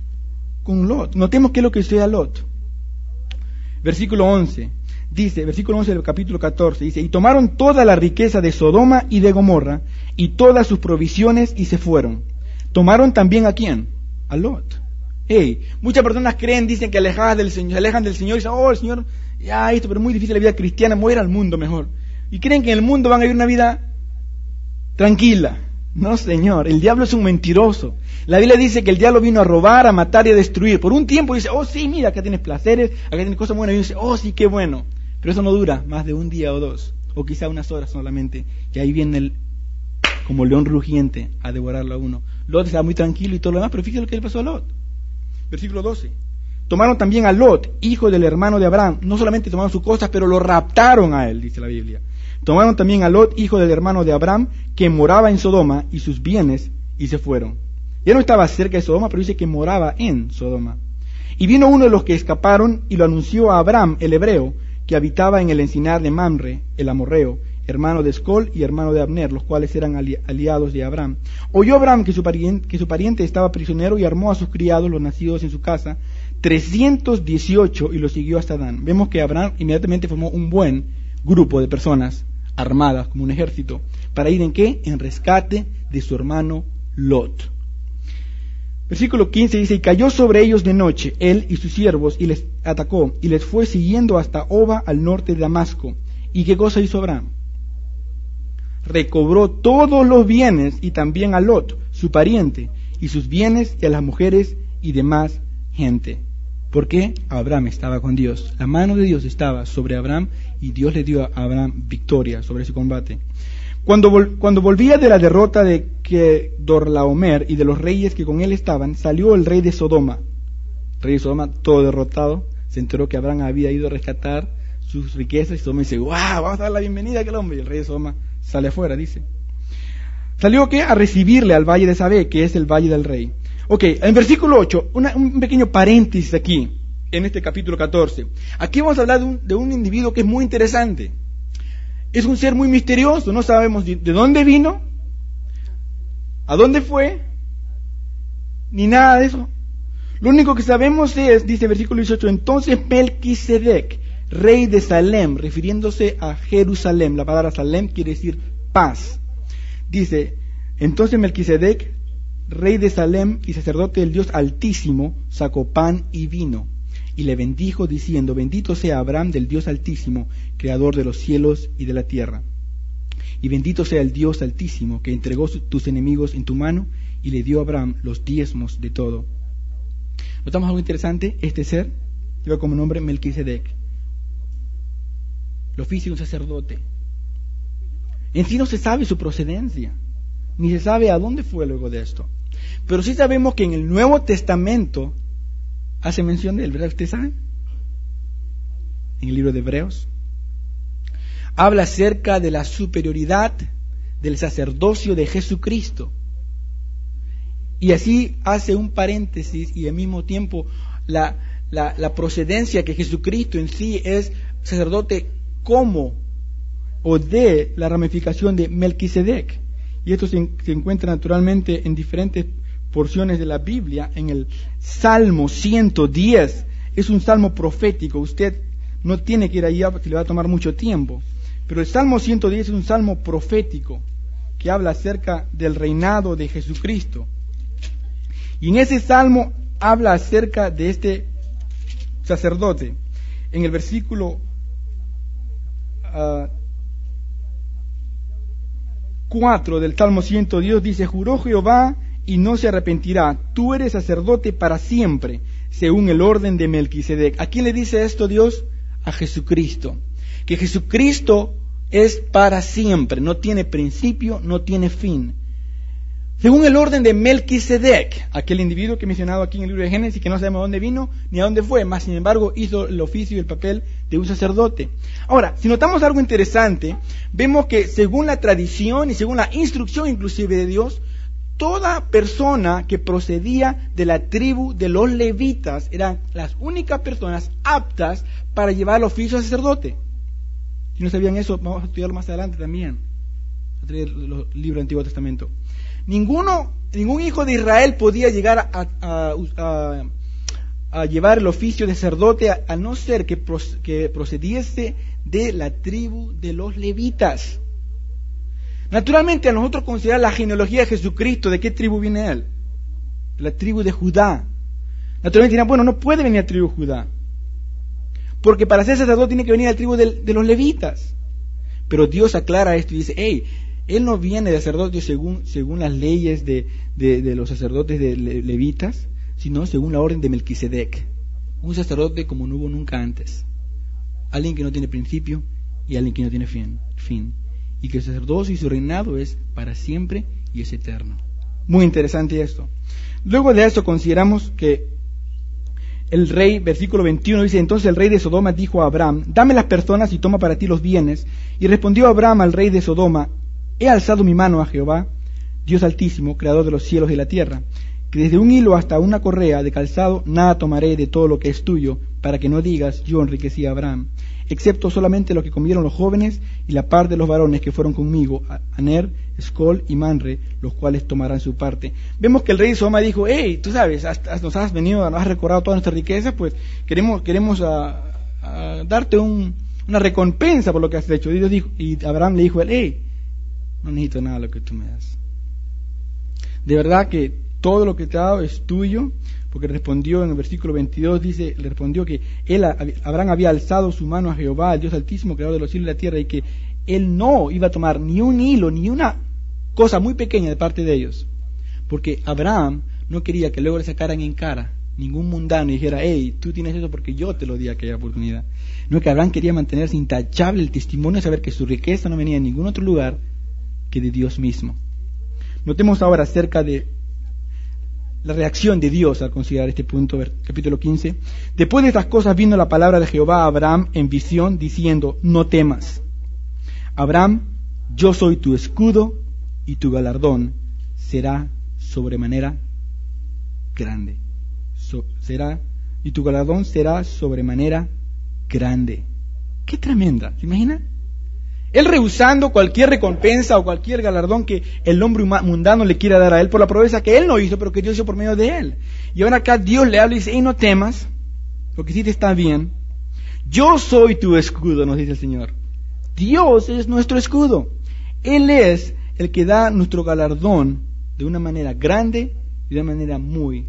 con Lot. Notemos qué es lo que sucede a Lot. Versículo 11, dice, versículo 11 del capítulo 14, dice, y tomaron toda la riqueza de Sodoma y de Gomorra, y todas sus provisiones, y se fueron. ¿Tomaron también a quién? A Lot. Muchas personas creen, dicen que se alejan del Señor, y dicen, el Señor, ya esto, pero es muy difícil la vida cristiana, voy a ir al mundo mejor. Y creen que en el mundo van a vivir una vida tranquila. No, Señor, el diablo es un mentiroso. La Biblia dice que el diablo vino a robar, a matar y a destruir. Por un tiempo dice, sí, mira, acá tienes placeres, acá tienes cosas buenas. Y dice, sí, qué bueno. Pero eso no dura más de un día o 2, o quizá unas horas solamente. Y ahí viene como león rugiente a devorarlo a uno. Lot estaba muy tranquilo y todo lo demás, pero fíjate lo que le pasó a Lot. Versículo 12. Tomaron también a Lot, hijo del hermano de Abraham. No solamente tomaron sus cosas, pero lo raptaron a él, dice la Biblia. Tomaron también a Lot, hijo del hermano de Abraham, que moraba en Sodoma, y sus bienes, y se fueron. Ya no estaba cerca de Sodoma, pero dice que moraba en Sodoma. Y vino uno de los que escaparon, y lo anunció a Abraham, el hebreo, que habitaba en el encinar de Mamre, el amorreo, hermano de Escol y hermano de Abner, los cuales eran aliados de Abraham. Oyó Abraham que su pariente estaba prisionero y armó a sus criados, los nacidos en su casa, 318, y los siguió hasta Dan. Vemos que Abraham inmediatamente formó un buen grupo de personas armadas como un ejército para ir ¿en qué? En rescate de su hermano Lot. Versículo 15 dice: y cayó sobre ellos de noche él y sus siervos y les atacó y les fue siguiendo hasta Oba al norte de Damasco. ¿Y qué cosa hizo Abraham? Recobró todos los bienes y también a Lot, su pariente, y sus bienes y a las mujeres y demás gente. ¿Por qué? Abraham estaba con Dios. La mano de Dios estaba sobre Abraham y Dios le dio a Abraham victoria sobre ese combate. Cuando volvía de la derrota de Kedorlaomer y de los reyes que con él estaban, salió el rey de Sodoma. El rey de Sodoma, todo derrotado, se enteró que Abraham había ido a rescatar sus riquezas y Sodoma dice: ¡wow! Vamos a dar la bienvenida a aquel hombre. Y el rey de Sodoma sale afuera, dice. ¿Salió qué? A recibirle al valle de Sabé, que es el valle del rey. Ok, en versículo 8, un pequeño paréntesis aquí, en este capítulo 14. Aquí vamos a hablar de un individuo que es muy interesante. Es un ser muy misterioso, no sabemos de dónde vino, a dónde fue, ni nada de eso. Lo único que sabemos es, dice versículo 18, entonces Melquisedec, rey de Salem, refiriéndose a Jerusalén. La palabra Salem quiere decir paz. Dice, entonces Melquisedec, rey de Salem y sacerdote del Dios Altísimo, sacó pan y vino, y le bendijo diciendo: bendito sea Abraham del Dios Altísimo, creador de los cielos y de la tierra. Y bendito sea el Dios Altísimo, que entregó tus enemigos en tu mano, y le dio a Abraham los diezmos de todo. ¿Notamos algo interesante? Este ser lleva como nombre Melquisedec, el oficio de un sacerdote. En sí no se sabe su procedencia, ni se sabe a dónde fue luego de esto. Pero sí sabemos que en el Nuevo Testamento hace mención de él, ¿verdad? ¿Ustedes saben? En el libro de Hebreos habla acerca de la superioridad del sacerdocio de Jesucristo. Y así hace un paréntesis y al mismo tiempo la procedencia, que Jesucristo en sí es sacerdote como o de la ramificación de Melquisedec. Y esto se encuentra naturalmente en diferentes porciones de la Biblia. En el Salmo 110 es un salmo profético. Usted no tiene que ir allá porque le va a tomar mucho tiempo. Pero el Salmo 110 es un salmo profético que habla acerca del reinado de Jesucristo. Y en ese salmo habla acerca de este sacerdote. En el versículo 4 del Salmo 110 dice: juró Jehová y no se arrepentirá, tú eres sacerdote para siempre, según el orden de Melquisedec. ¿A quién le dice esto Dios? A Jesucristo. Que Jesucristo es para siempre, no tiene principio, no tiene fin. Según el orden de Melquisedec, aquel individuo que he mencionado aquí en el libro de Génesis, que no sabemos dónde vino ni a dónde fue, más sin embargo hizo el oficio y el papel de un sacerdote. Ahora, si notamos algo interesante, vemos que según la tradición y según la instrucción inclusive de Dios, toda persona que procedía de la tribu de los levitas eran las únicas personas aptas para llevar el oficio de sacerdote. Si no sabían eso, vamos a estudiarlo más adelante también, a traer los libros del Antiguo Testamento. Ningún hijo de Israel podía llegar a llevar el oficio de sacerdote a no ser que procediese de la tribu de los levitas. Naturalmente, a nosotros considerar la genealogía de Jesucristo, ¿de qué tribu viene él? De la tribu de Judá. Naturalmente dirán, bueno, no puede venir a la tribu de Judá, porque para ser sacerdote tiene que venir a la tribu de los levitas. Pero Dios aclara esto y dice, él no viene de sacerdote según las leyes de los sacerdotes de levitas, sino según la orden de Melquisedec. Un sacerdote como no hubo nunca antes. Alguien que no tiene principio y alguien que no tiene fin. Y que el sacerdocio y su reinado es para siempre y es eterno. Muy interesante esto. Luego de esto consideramos que el rey, versículo 21 dice, entonces el rey de Sodoma dijo a Abraham, dame las personas y toma para ti los bienes. Y respondió Abraham al rey de Sodoma, he alzado mi mano a Jehová, Dios Altísimo, creador de los cielos y la tierra, que desde un hilo hasta una correa de calzado nada tomaré de todo lo que es tuyo, para que no digas, yo enriquecí a Abraham, excepto solamente lo que comieron los jóvenes y la parte de los varones que fueron conmigo, Aner, Escol y Manre, los cuales tomarán su parte. Vemos que el rey de Sodoma dijo, hey, tú sabes, nos has venido, nos has recobrado toda nuestra riqueza, pues queremos darte una recompensa por lo que has hecho. Y Dios dijo, y Abraham le dijo, hey, no necesito nada de lo que tú me das. De verdad que todo lo que te he dado es tuyo, porque respondió en el versículo 22, le respondió que Abraham había alzado su mano a Jehová, al Dios Altísimo, creador de los cielos y la tierra, y que él no iba a tomar ni un hilo, ni una cosa muy pequeña de parte de ellos, porque Abraham no quería que luego le sacaran en cara ningún mundano y dijera, hey, tú tienes eso porque yo te lo di aquella oportunidad. No, que Abraham quería mantenerse intachable el testimonio de saber que su riqueza no venía de ningún otro lugar que de Dios mismo. Notemos ahora acerca de la reacción de Dios al considerar este punto, capítulo 15. Después de estas cosas vino la palabra de Jehová a Abraham en visión, diciendo, no temas, Abraham, yo soy tu escudo, y tu galardón será sobremanera grande. Y tu galardón será sobremanera grande. ¡Qué tremenda! ¿Se imagina? Él rehusando cualquier recompensa o cualquier galardón que el hombre mundano le quiera dar a él por la proeza que él no hizo, pero que Dios hizo por medio de él. Y ahora acá Dios le habla y dice, hey, no temas, porque si te está bien. Yo soy tu escudo, nos dice el Señor. Dios es nuestro escudo. Él es el que da nuestro galardón de una manera grande y de una manera muy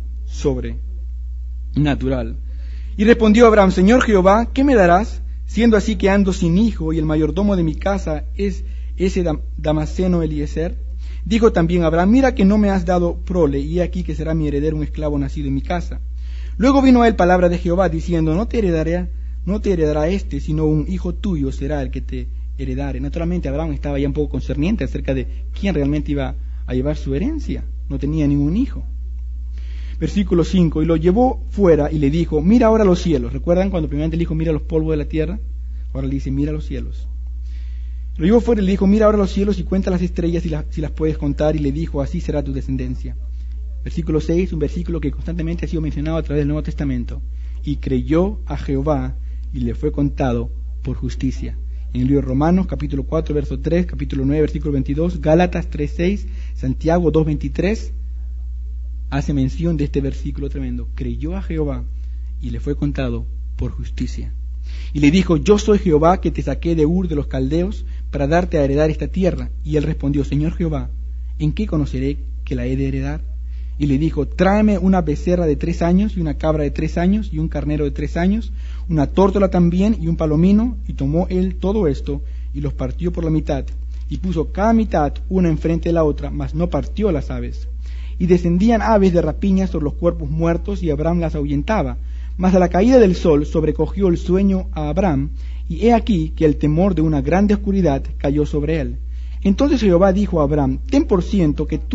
sobrenatural. Y respondió Abraham, Señor Jehová, ¿qué me darás? Siendo así que ando sin hijo y el mayordomo de mi casa es ese Damaseno Eliezer. Dijo también Abraham, mira que no me has dado prole, y he aquí que será mi heredero un esclavo nacido en mi casa. Luego vino a él palabra de Jehová, diciendo, no te heredará este, sino un hijo tuyo será el que te heredare. Naturalmente Abraham estaba ya un poco concerniente acerca de quién realmente iba a llevar su herencia. No tenía ningún hijo. Versículo 5, y lo llevó fuera y le dijo, mira ahora los cielos. ¿Recuerdan cuando primeramente le dijo, mira los polvos de la tierra? Ahora le dice, mira los cielos. Lo llevó fuera y le dijo, mira ahora los cielos y cuenta las estrellas si las puedes contar. Y le dijo, así será tu descendencia. Versículo 6, un versículo que constantemente ha sido mencionado a través del Nuevo Testamento. Y creyó a Jehová y le fue contado por justicia. En el libro de Romanos, capítulo 4, verso 3, capítulo 9, versículo 22, Gálatas 3, 6, Santiago 2, 23, hace mención de este versículo tremendo. Creyó a Jehová y le fue contado por justicia. Y le dijo, yo soy Jehová que te saqué de Ur de los Caldeos para darte a heredar esta tierra. Y él respondió, Señor Jehová, ¿en qué conoceré que la he de heredar? Y le dijo, tráeme una becerra de 3 años y una cabra de 3 años y un carnero de 3 años, una tórtola también y un palomino. Y tomó él todo esto y los partió por la mitad y puso cada mitad una enfrente de la otra, mas no partió las aves. Y descendían aves de rapiña sobre los cuerpos muertos, y Abraham las ahuyentaba. Mas a la caída del sol sobrecogió el sueño a Abraham, y he aquí que el temor de una grande oscuridad cayó sobre él. Entonces Jehová dijo a Abraham, ten por cierto que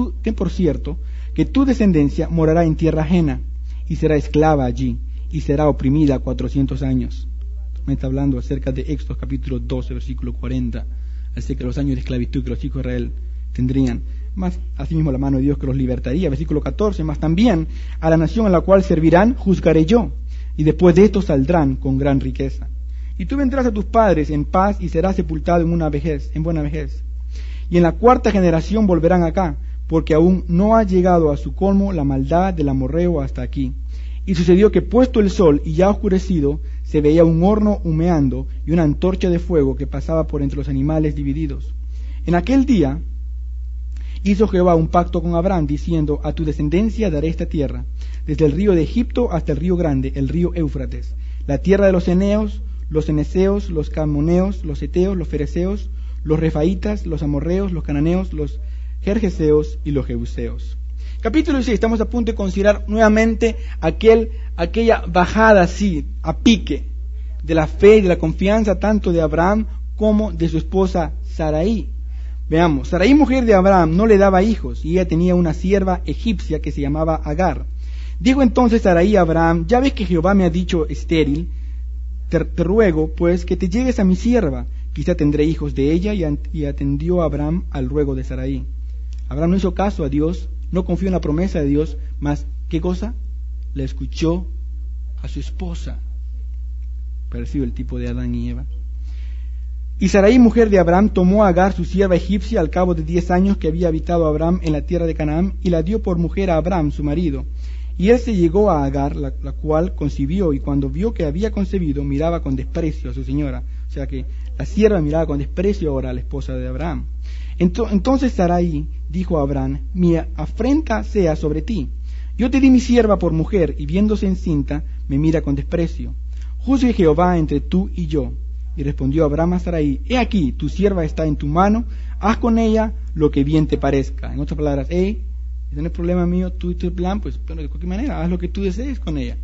tu descendencia morará en tierra ajena, y será esclava allí, y será oprimida 400 años. Me está hablando acerca de Éxodo capítulo 12, versículo 40, acerca de los años de esclavitud que los hijos de Israel tendrían. Más asimismo la mano de Dios que los libertaría. Versículo 14, más también a la nación a la cual servirán juzgaré yo, y después de esto saldrán con gran riqueza. Y tú vendrás a tus padres en paz y serás sepultado en buena vejez. Y en la 4ª generación volverán acá, porque aún no ha llegado a su colmo la maldad del amorreo hasta aquí. Y sucedió que puesto el sol y ya oscurecido, se veía un horno humeando y una antorcha de fuego que pasaba por entre los animales divididos. En aquel día hizo Jehová un pacto con Abraham, diciendo, a tu descendencia daré esta tierra, desde el río de Egipto hasta el río grande, el río Éufrates, la tierra de los eneos, los cenezeos, los camoneos, los heteos, los fereceos, los refaitas, los amorreos, los cananeos, los gergeseos y los jebuseos. Capítulo 6, estamos a punto de considerar nuevamente aquella bajada así, a pique, de la fe y de la confianza tanto de Abraham como de su esposa Sarai. Veamos, Sarai, mujer de Abraham, no le daba hijos, y ella tenía una sierva egipcia que se llamaba Agar. Dijo entonces Sarai a Abraham, ya ves que Jehová me ha dicho estéril, te ruego pues que te llegues a mi sierva, quizá tendré hijos de ella, y atendió Abraham al ruego de Sarai. Abraham no hizo caso a Dios, no confió en la promesa de Dios, mas, ¿qué cosa? La escuchó a su esposa. Parecido el tipo de Adán y Eva. Y Sarai, mujer de Abraham, tomó a Agar, su sierva egipcia, al cabo de 10 años que había habitado Abraham en la tierra de Canaán, y la dio por mujer a Abraham, su marido. Y él se llegó a Agar, la cual concibió, y cuando vio que había concebido, miraba con desprecio a su señora. O sea que la sierva miraba con desprecio ahora a la esposa de Abraham. Entonces Sarai dijo a Abraham: mi afrenta sea sobre ti. Yo te di mi sierva por mujer, y viéndose encinta, me mira con desprecio. Juzgue Jehová entre tú y yo. Y respondió Abraham a Sarai: he aquí, tu sierva está en tu mano, haz con ella lo que bien te parezca. En otras palabras, si no es problema mío, tú y tu plan, pues de cualquier manera, haz lo que tú desees con ella.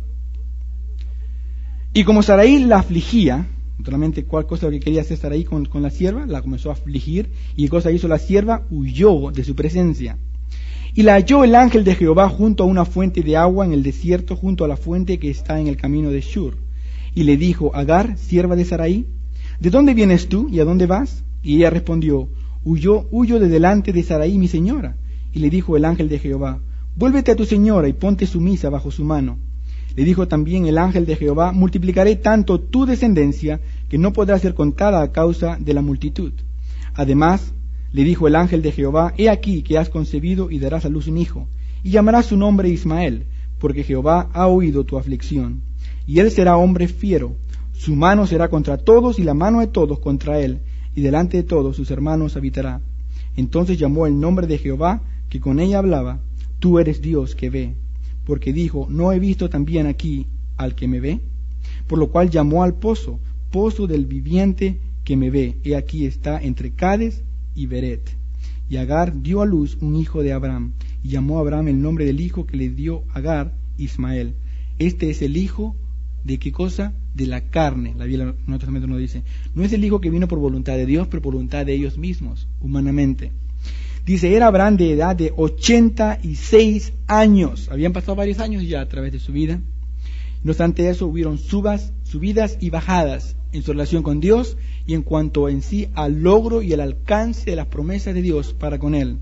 Y como Sarai la afligía, naturalmente, ¿cuál cosa lo que quería hacer Sarai con la sierva? La comenzó a afligir, y ¿qué cosa hizo la sierva? Huyó de su presencia. Y la halló el ángel de Jehová junto a una fuente de agua en el desierto, junto a la fuente que está en el camino de Shur. Y le dijo: Agar, sierva de Sarai, ¿de dónde vienes tú y a dónde vas? Y ella respondió: huyo de delante de Sarai mi señora. Y le dijo el ángel de Jehová: vuélvete a tu señora y ponte sumisa bajo su mano. Le dijo también el ángel de Jehová: multiplicaré tanto tu descendencia que no podrá ser contada a causa de la multitud. Además, le dijo el ángel de Jehová: he aquí que has concebido y darás a luz un hijo, y llamarás su nombre Ismael, porque Jehová ha oído tu aflicción. Y él será hombre fiero, su mano será contra todos y la mano de todos contra él, y delante de todos sus hermanos habitará. Entonces llamó el nombre de Jehová, que con ella hablaba: tú eres Dios que ve. Porque dijo: ¿no he visto también aquí al que me ve? Por lo cual llamó al pozo: pozo del viviente que me ve. He aquí está entre Cades y Beret. Y Agar dio a luz un hijo de Abraham, y llamó a Abraham el nombre del hijo que le dio Agar, Ismael. Este es el hijo ¿de qué cosa? De la carne. La Biblia en el Nuevo Testamento nos dice: no es el hijo que vino por voluntad de Dios, pero por voluntad de ellos mismos, humanamente. Dice: era Abraham de edad de 86 años. Habían pasado varios años ya a través de su vida. No obstante eso, hubieron subidas y bajadas en su relación con Dios y en cuanto en sí al logro y al alcance de las promesas de Dios para con él.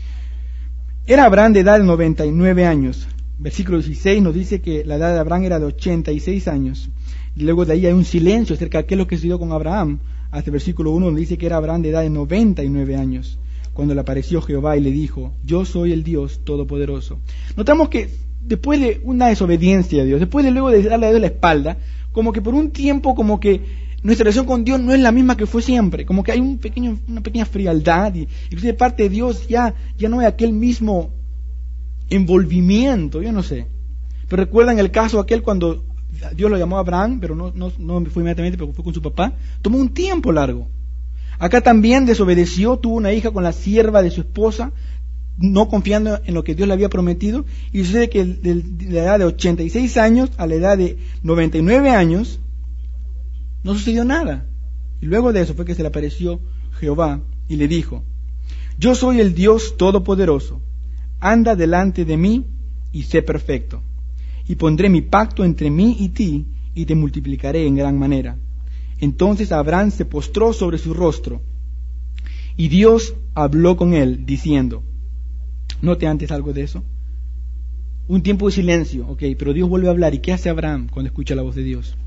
Era Abraham de edad de 99 años. Versículo 16 nos dice que la edad de Abraham era de 86 años. Y luego de ahí hay un silencio acerca de qué es lo que sucedió con Abraham. Hasta el versículo 1 nos dice que era Abraham de edad de 99 años, cuando le apareció Jehová y le dijo: yo soy el Dios Todopoderoso. Notamos que después de una desobediencia a Dios, después de luego de darle a Dios la espalda, como que por un tiempo, como que nuestra relación con Dios no es la misma que fue siempre, como que hay una pequeña frialdad, y inclusive de parte de Dios ya no hay aquel mismo envolvimiento, yo no sé. Pero recuerdan el caso aquel cuando Dios lo llamó a Abraham, pero no fue inmediatamente, pero fue con su papá. Tomó un tiempo largo. Acá también desobedeció, tuvo una hija con la sierva de su esposa, no confiando en lo que Dios le había prometido, y sucede que de la edad de 86 años a la edad de 99 años no sucedió nada. Y luego de eso fue que se le apareció Jehová y le dijo: yo soy el Dios Todopoderoso, anda delante de mí y sé perfecto, y pondré mi pacto entre mí y ti, y te multiplicaré en gran manera. Entonces Abraham se postró sobre su rostro, y Dios habló con él, diciendo... Note antes algo de eso. Un tiempo de silencio, pero Dios vuelve a hablar. ¿Y qué hace Abraham cuando escucha la voz de Dios?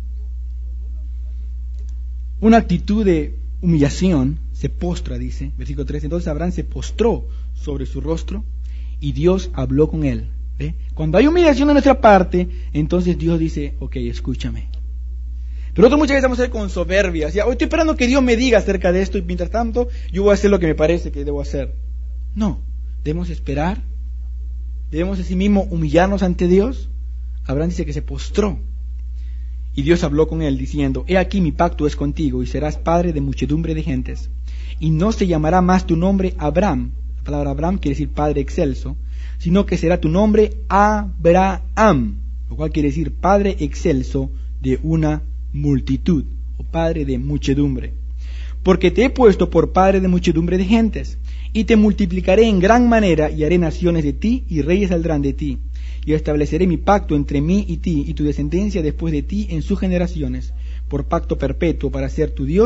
Una actitud de humillación, se postra, dice, versículo 3. Entonces Abraham se postró sobre su rostro y Dios habló con él. ¿Ve? Cuando hay humillación de nuestra parte, entonces Dios dice: escúchame. Pero nosotros muchas veces vamos a ser con soberbia. Hoy estoy esperando que Dios me diga acerca de esto y mientras tanto yo voy a hacer lo que me parece que debo hacer. No, debemos esperar, debemos asimismo humillarnos ante Dios. Abraham dice que se postró y Dios habló con él diciendo: he aquí mi pacto es contigo y serás padre de muchedumbre de gentes, y no se llamará más tu nombre Abraham, la palabra Abraham quiere decir padre excelso, sino que será tu nombre Abraham, lo cual quiere decir padre excelso de una multitud, o padre de muchedumbre, porque te he puesto por padre de muchedumbre de gentes, y te multiplicaré en gran manera, y haré naciones de ti, y reyes saldrán de ti, y estableceré mi pacto entre mí y ti, y tu descendencia después de ti en sus generaciones, por pacto perpetuo, para ser tu Dios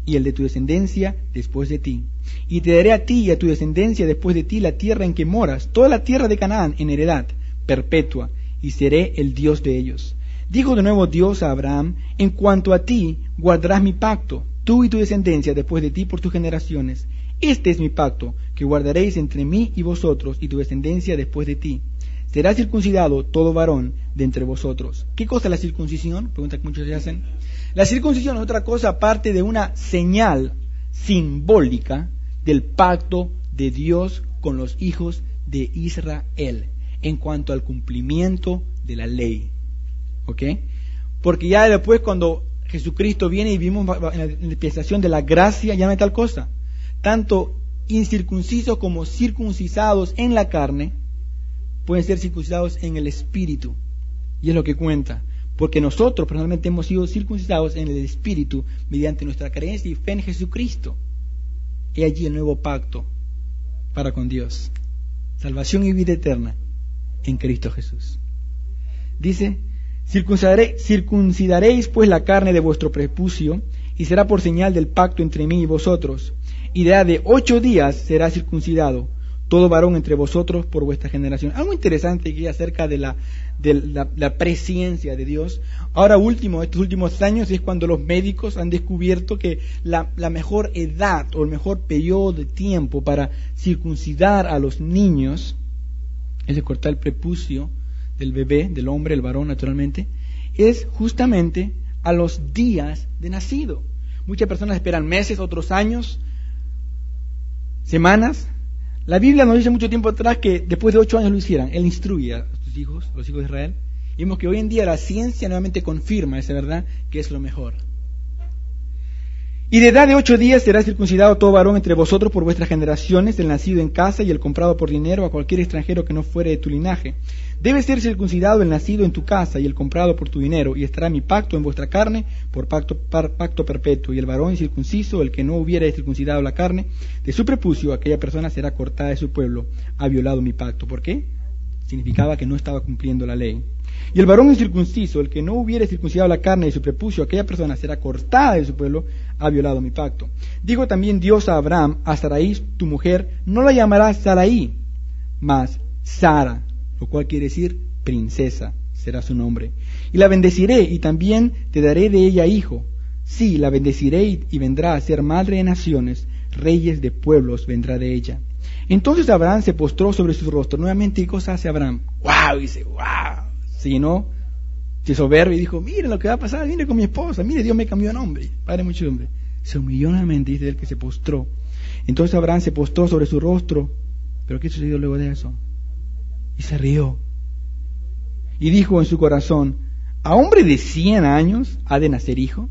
y el de tu descendencia después de ti. Y te daré a ti y a tu descendencia después de ti la tierra en que moras, toda la tierra de Canaán en heredad perpetua, y seré el Dios de ellos. Dijo de nuevo Dios a Abraham: en cuanto a ti, guardarás mi pacto, tú y tu descendencia después de ti por tus generaciones. Este es mi pacto, que guardaréis entre mí y vosotros y tu descendencia después de ti. Será circuncidado todo varón de entre vosotros. ¿Qué cosa es la circuncisión? Pregunta que muchos se hacen. La circuncisión es otra cosa aparte de una señal simbólica del pacto de Dios con los hijos de Israel en cuanto al cumplimiento de la ley. ¿Ok? Porque ya después, cuando Jesucristo viene y vimos en la dispensación de la gracia, ya no hay tal cosa. Tanto incircuncisos como circuncisados en la carne pueden ser circuncidados en el espíritu. Y es lo que cuenta. Porque nosotros personalmente hemos sido circuncidados en el espíritu mediante nuestra creencia y fe en Jesucristo. He allí el nuevo pacto para con Dios. Salvación y vida eterna en Cristo Jesús. Dice: circuncidaréis pues la carne de vuestro prepucio, y será por señal del pacto entre mí y vosotros. Y de 8 días será circuncidado todo varón entre vosotros por vuestra generación. Algo interesante aquí acerca de la presciencia de Dios. Ahora estos últimos años es cuando los médicos han descubierto que la mejor edad o el mejor periodo de tiempo para circuncidar a los niños, es de cortar el prepucio del bebé, del hombre, el varón naturalmente, es justamente a los días de nacido. Muchas personas esperan meses, otros años, semanas. La Biblia nos dice mucho tiempo atrás que después de 8 años lo hicieran. Él instruye a sus hijos, los hijos de Israel. Y vemos que hoy en día la ciencia nuevamente confirma esa verdad, que es lo mejor. Y de edad de 8 días será circuncidado todo varón entre vosotros por vuestras generaciones, el nacido en casa y el comprado por dinero a cualquier extranjero que no fuere de tu linaje. Debe ser circuncidado el nacido en tu casa y el comprado por tu dinero, y estará mi pacto en vuestra carne por pacto perpetuo. Y el varón incircunciso, el que no hubiere circuncidado la carne de su prepucio, aquella persona será cortada de su pueblo, ha violado mi pacto. ¿Por qué? Significaba que no estaba cumpliendo la ley. Y el varón incircunciso, el que no hubiere circuncidado la carne de su prepucio, aquella persona será cortada de su pueblo, ha violado mi pacto. Dijo también Dios a Abraham: a Sarai, tu mujer, no la llamarás Sarai, mas Sara, lo cual quiere decir princesa, será su nombre. Y la bendeciré, y también te daré de ella hijo. Sí, la bendeciré, y vendrá a ser madre de naciones, reyes de pueblos vendrá de ella. Entonces Abraham se postró sobre su rostro. Nuevamente, ¿qué cosa hace Abraham? ¡Wow! Dice, ¡wow! Se llenó de soberbia y dijo: mire lo que va a pasar, vine con mi esposa, mire, Dios me cambió de nombre, padre mucho hombre. Se humilló nuevamente, dice él, que se postró. Entonces Abraham se postró sobre su rostro. ¿Pero qué sucedió luego de eso? Y se rió. Y dijo en su corazón: ¿a hombre de 100 años ha de nacer hijo?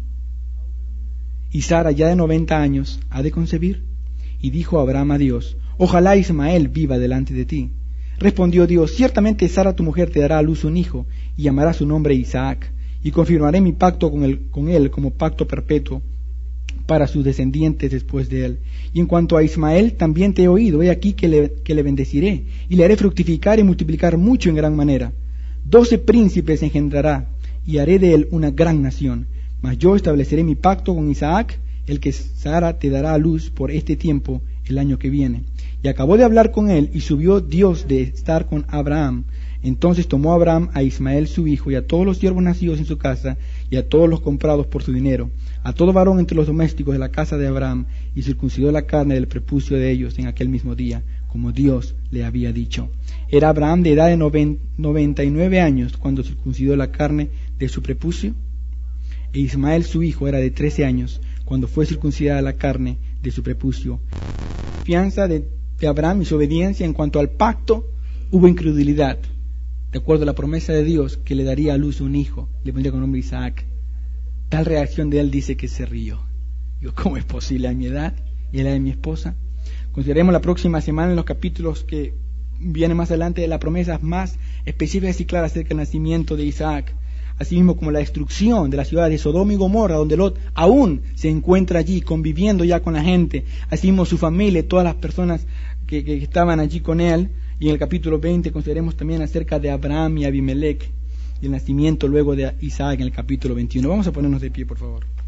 Y Sara, ya de 90 años, ha de concebir. Y dijo Abraham a Dios: ojalá Ismael viva delante de ti. Respondió Dios: ciertamente Sara tu mujer te dará a luz un hijo, y llamará su nombre Isaac, y confirmaré mi pacto con él como pacto perpetuo para sus descendientes después de él. Y en cuanto a Ismael, también te he oído, he aquí que le bendeciré, y le haré fructificar y multiplicar mucho en gran manera. 12 príncipes engendrará, y haré de él una gran nación. Mas yo estableceré mi pacto con Isaac, el que Sara te dará a luz por este tiempo, el año que viene. Y acabó de hablar con él, y subió Dios de estar con Abraham. Entonces tomó Abraham a Ismael su hijo, y a todos los siervos nacidos en su casa, y a todos los comprados por su dinero, a todo varón entre los domésticos de la casa de Abraham, y circuncidó la carne del prepucio de ellos en aquel mismo día, como Dios le había dicho. Era Abraham de edad de 99 años cuando circuncidó la carne de su prepucio, e Ismael su hijo era de 13 años cuando fue circuncidada la carne de su prepucio. Confianza de Abraham y su obediencia en cuanto al pacto, hubo incredulidad, de acuerdo a la promesa de Dios que le daría a luz un hijo, le pondría con nombre Isaac. Tal reacción de él dice que se rió. Digo, ¿cómo es posible a mi edad y a la de mi esposa? Consideremos la próxima semana en los capítulos que vienen más adelante de las promesas más específicas y claras acerca del nacimiento de Isaac, así mismo como la destrucción de la ciudad de Sodoma y Gomorra, donde Lot aún se encuentra allí, conviviendo ya con la gente, así mismo su familia, todas las personas que estaban allí con él. Y en el capítulo 20 consideremos también acerca de Abraham y Abimelech y el nacimiento luego de Isaac en el capítulo 21. Vamos a ponernos de pie, por favor.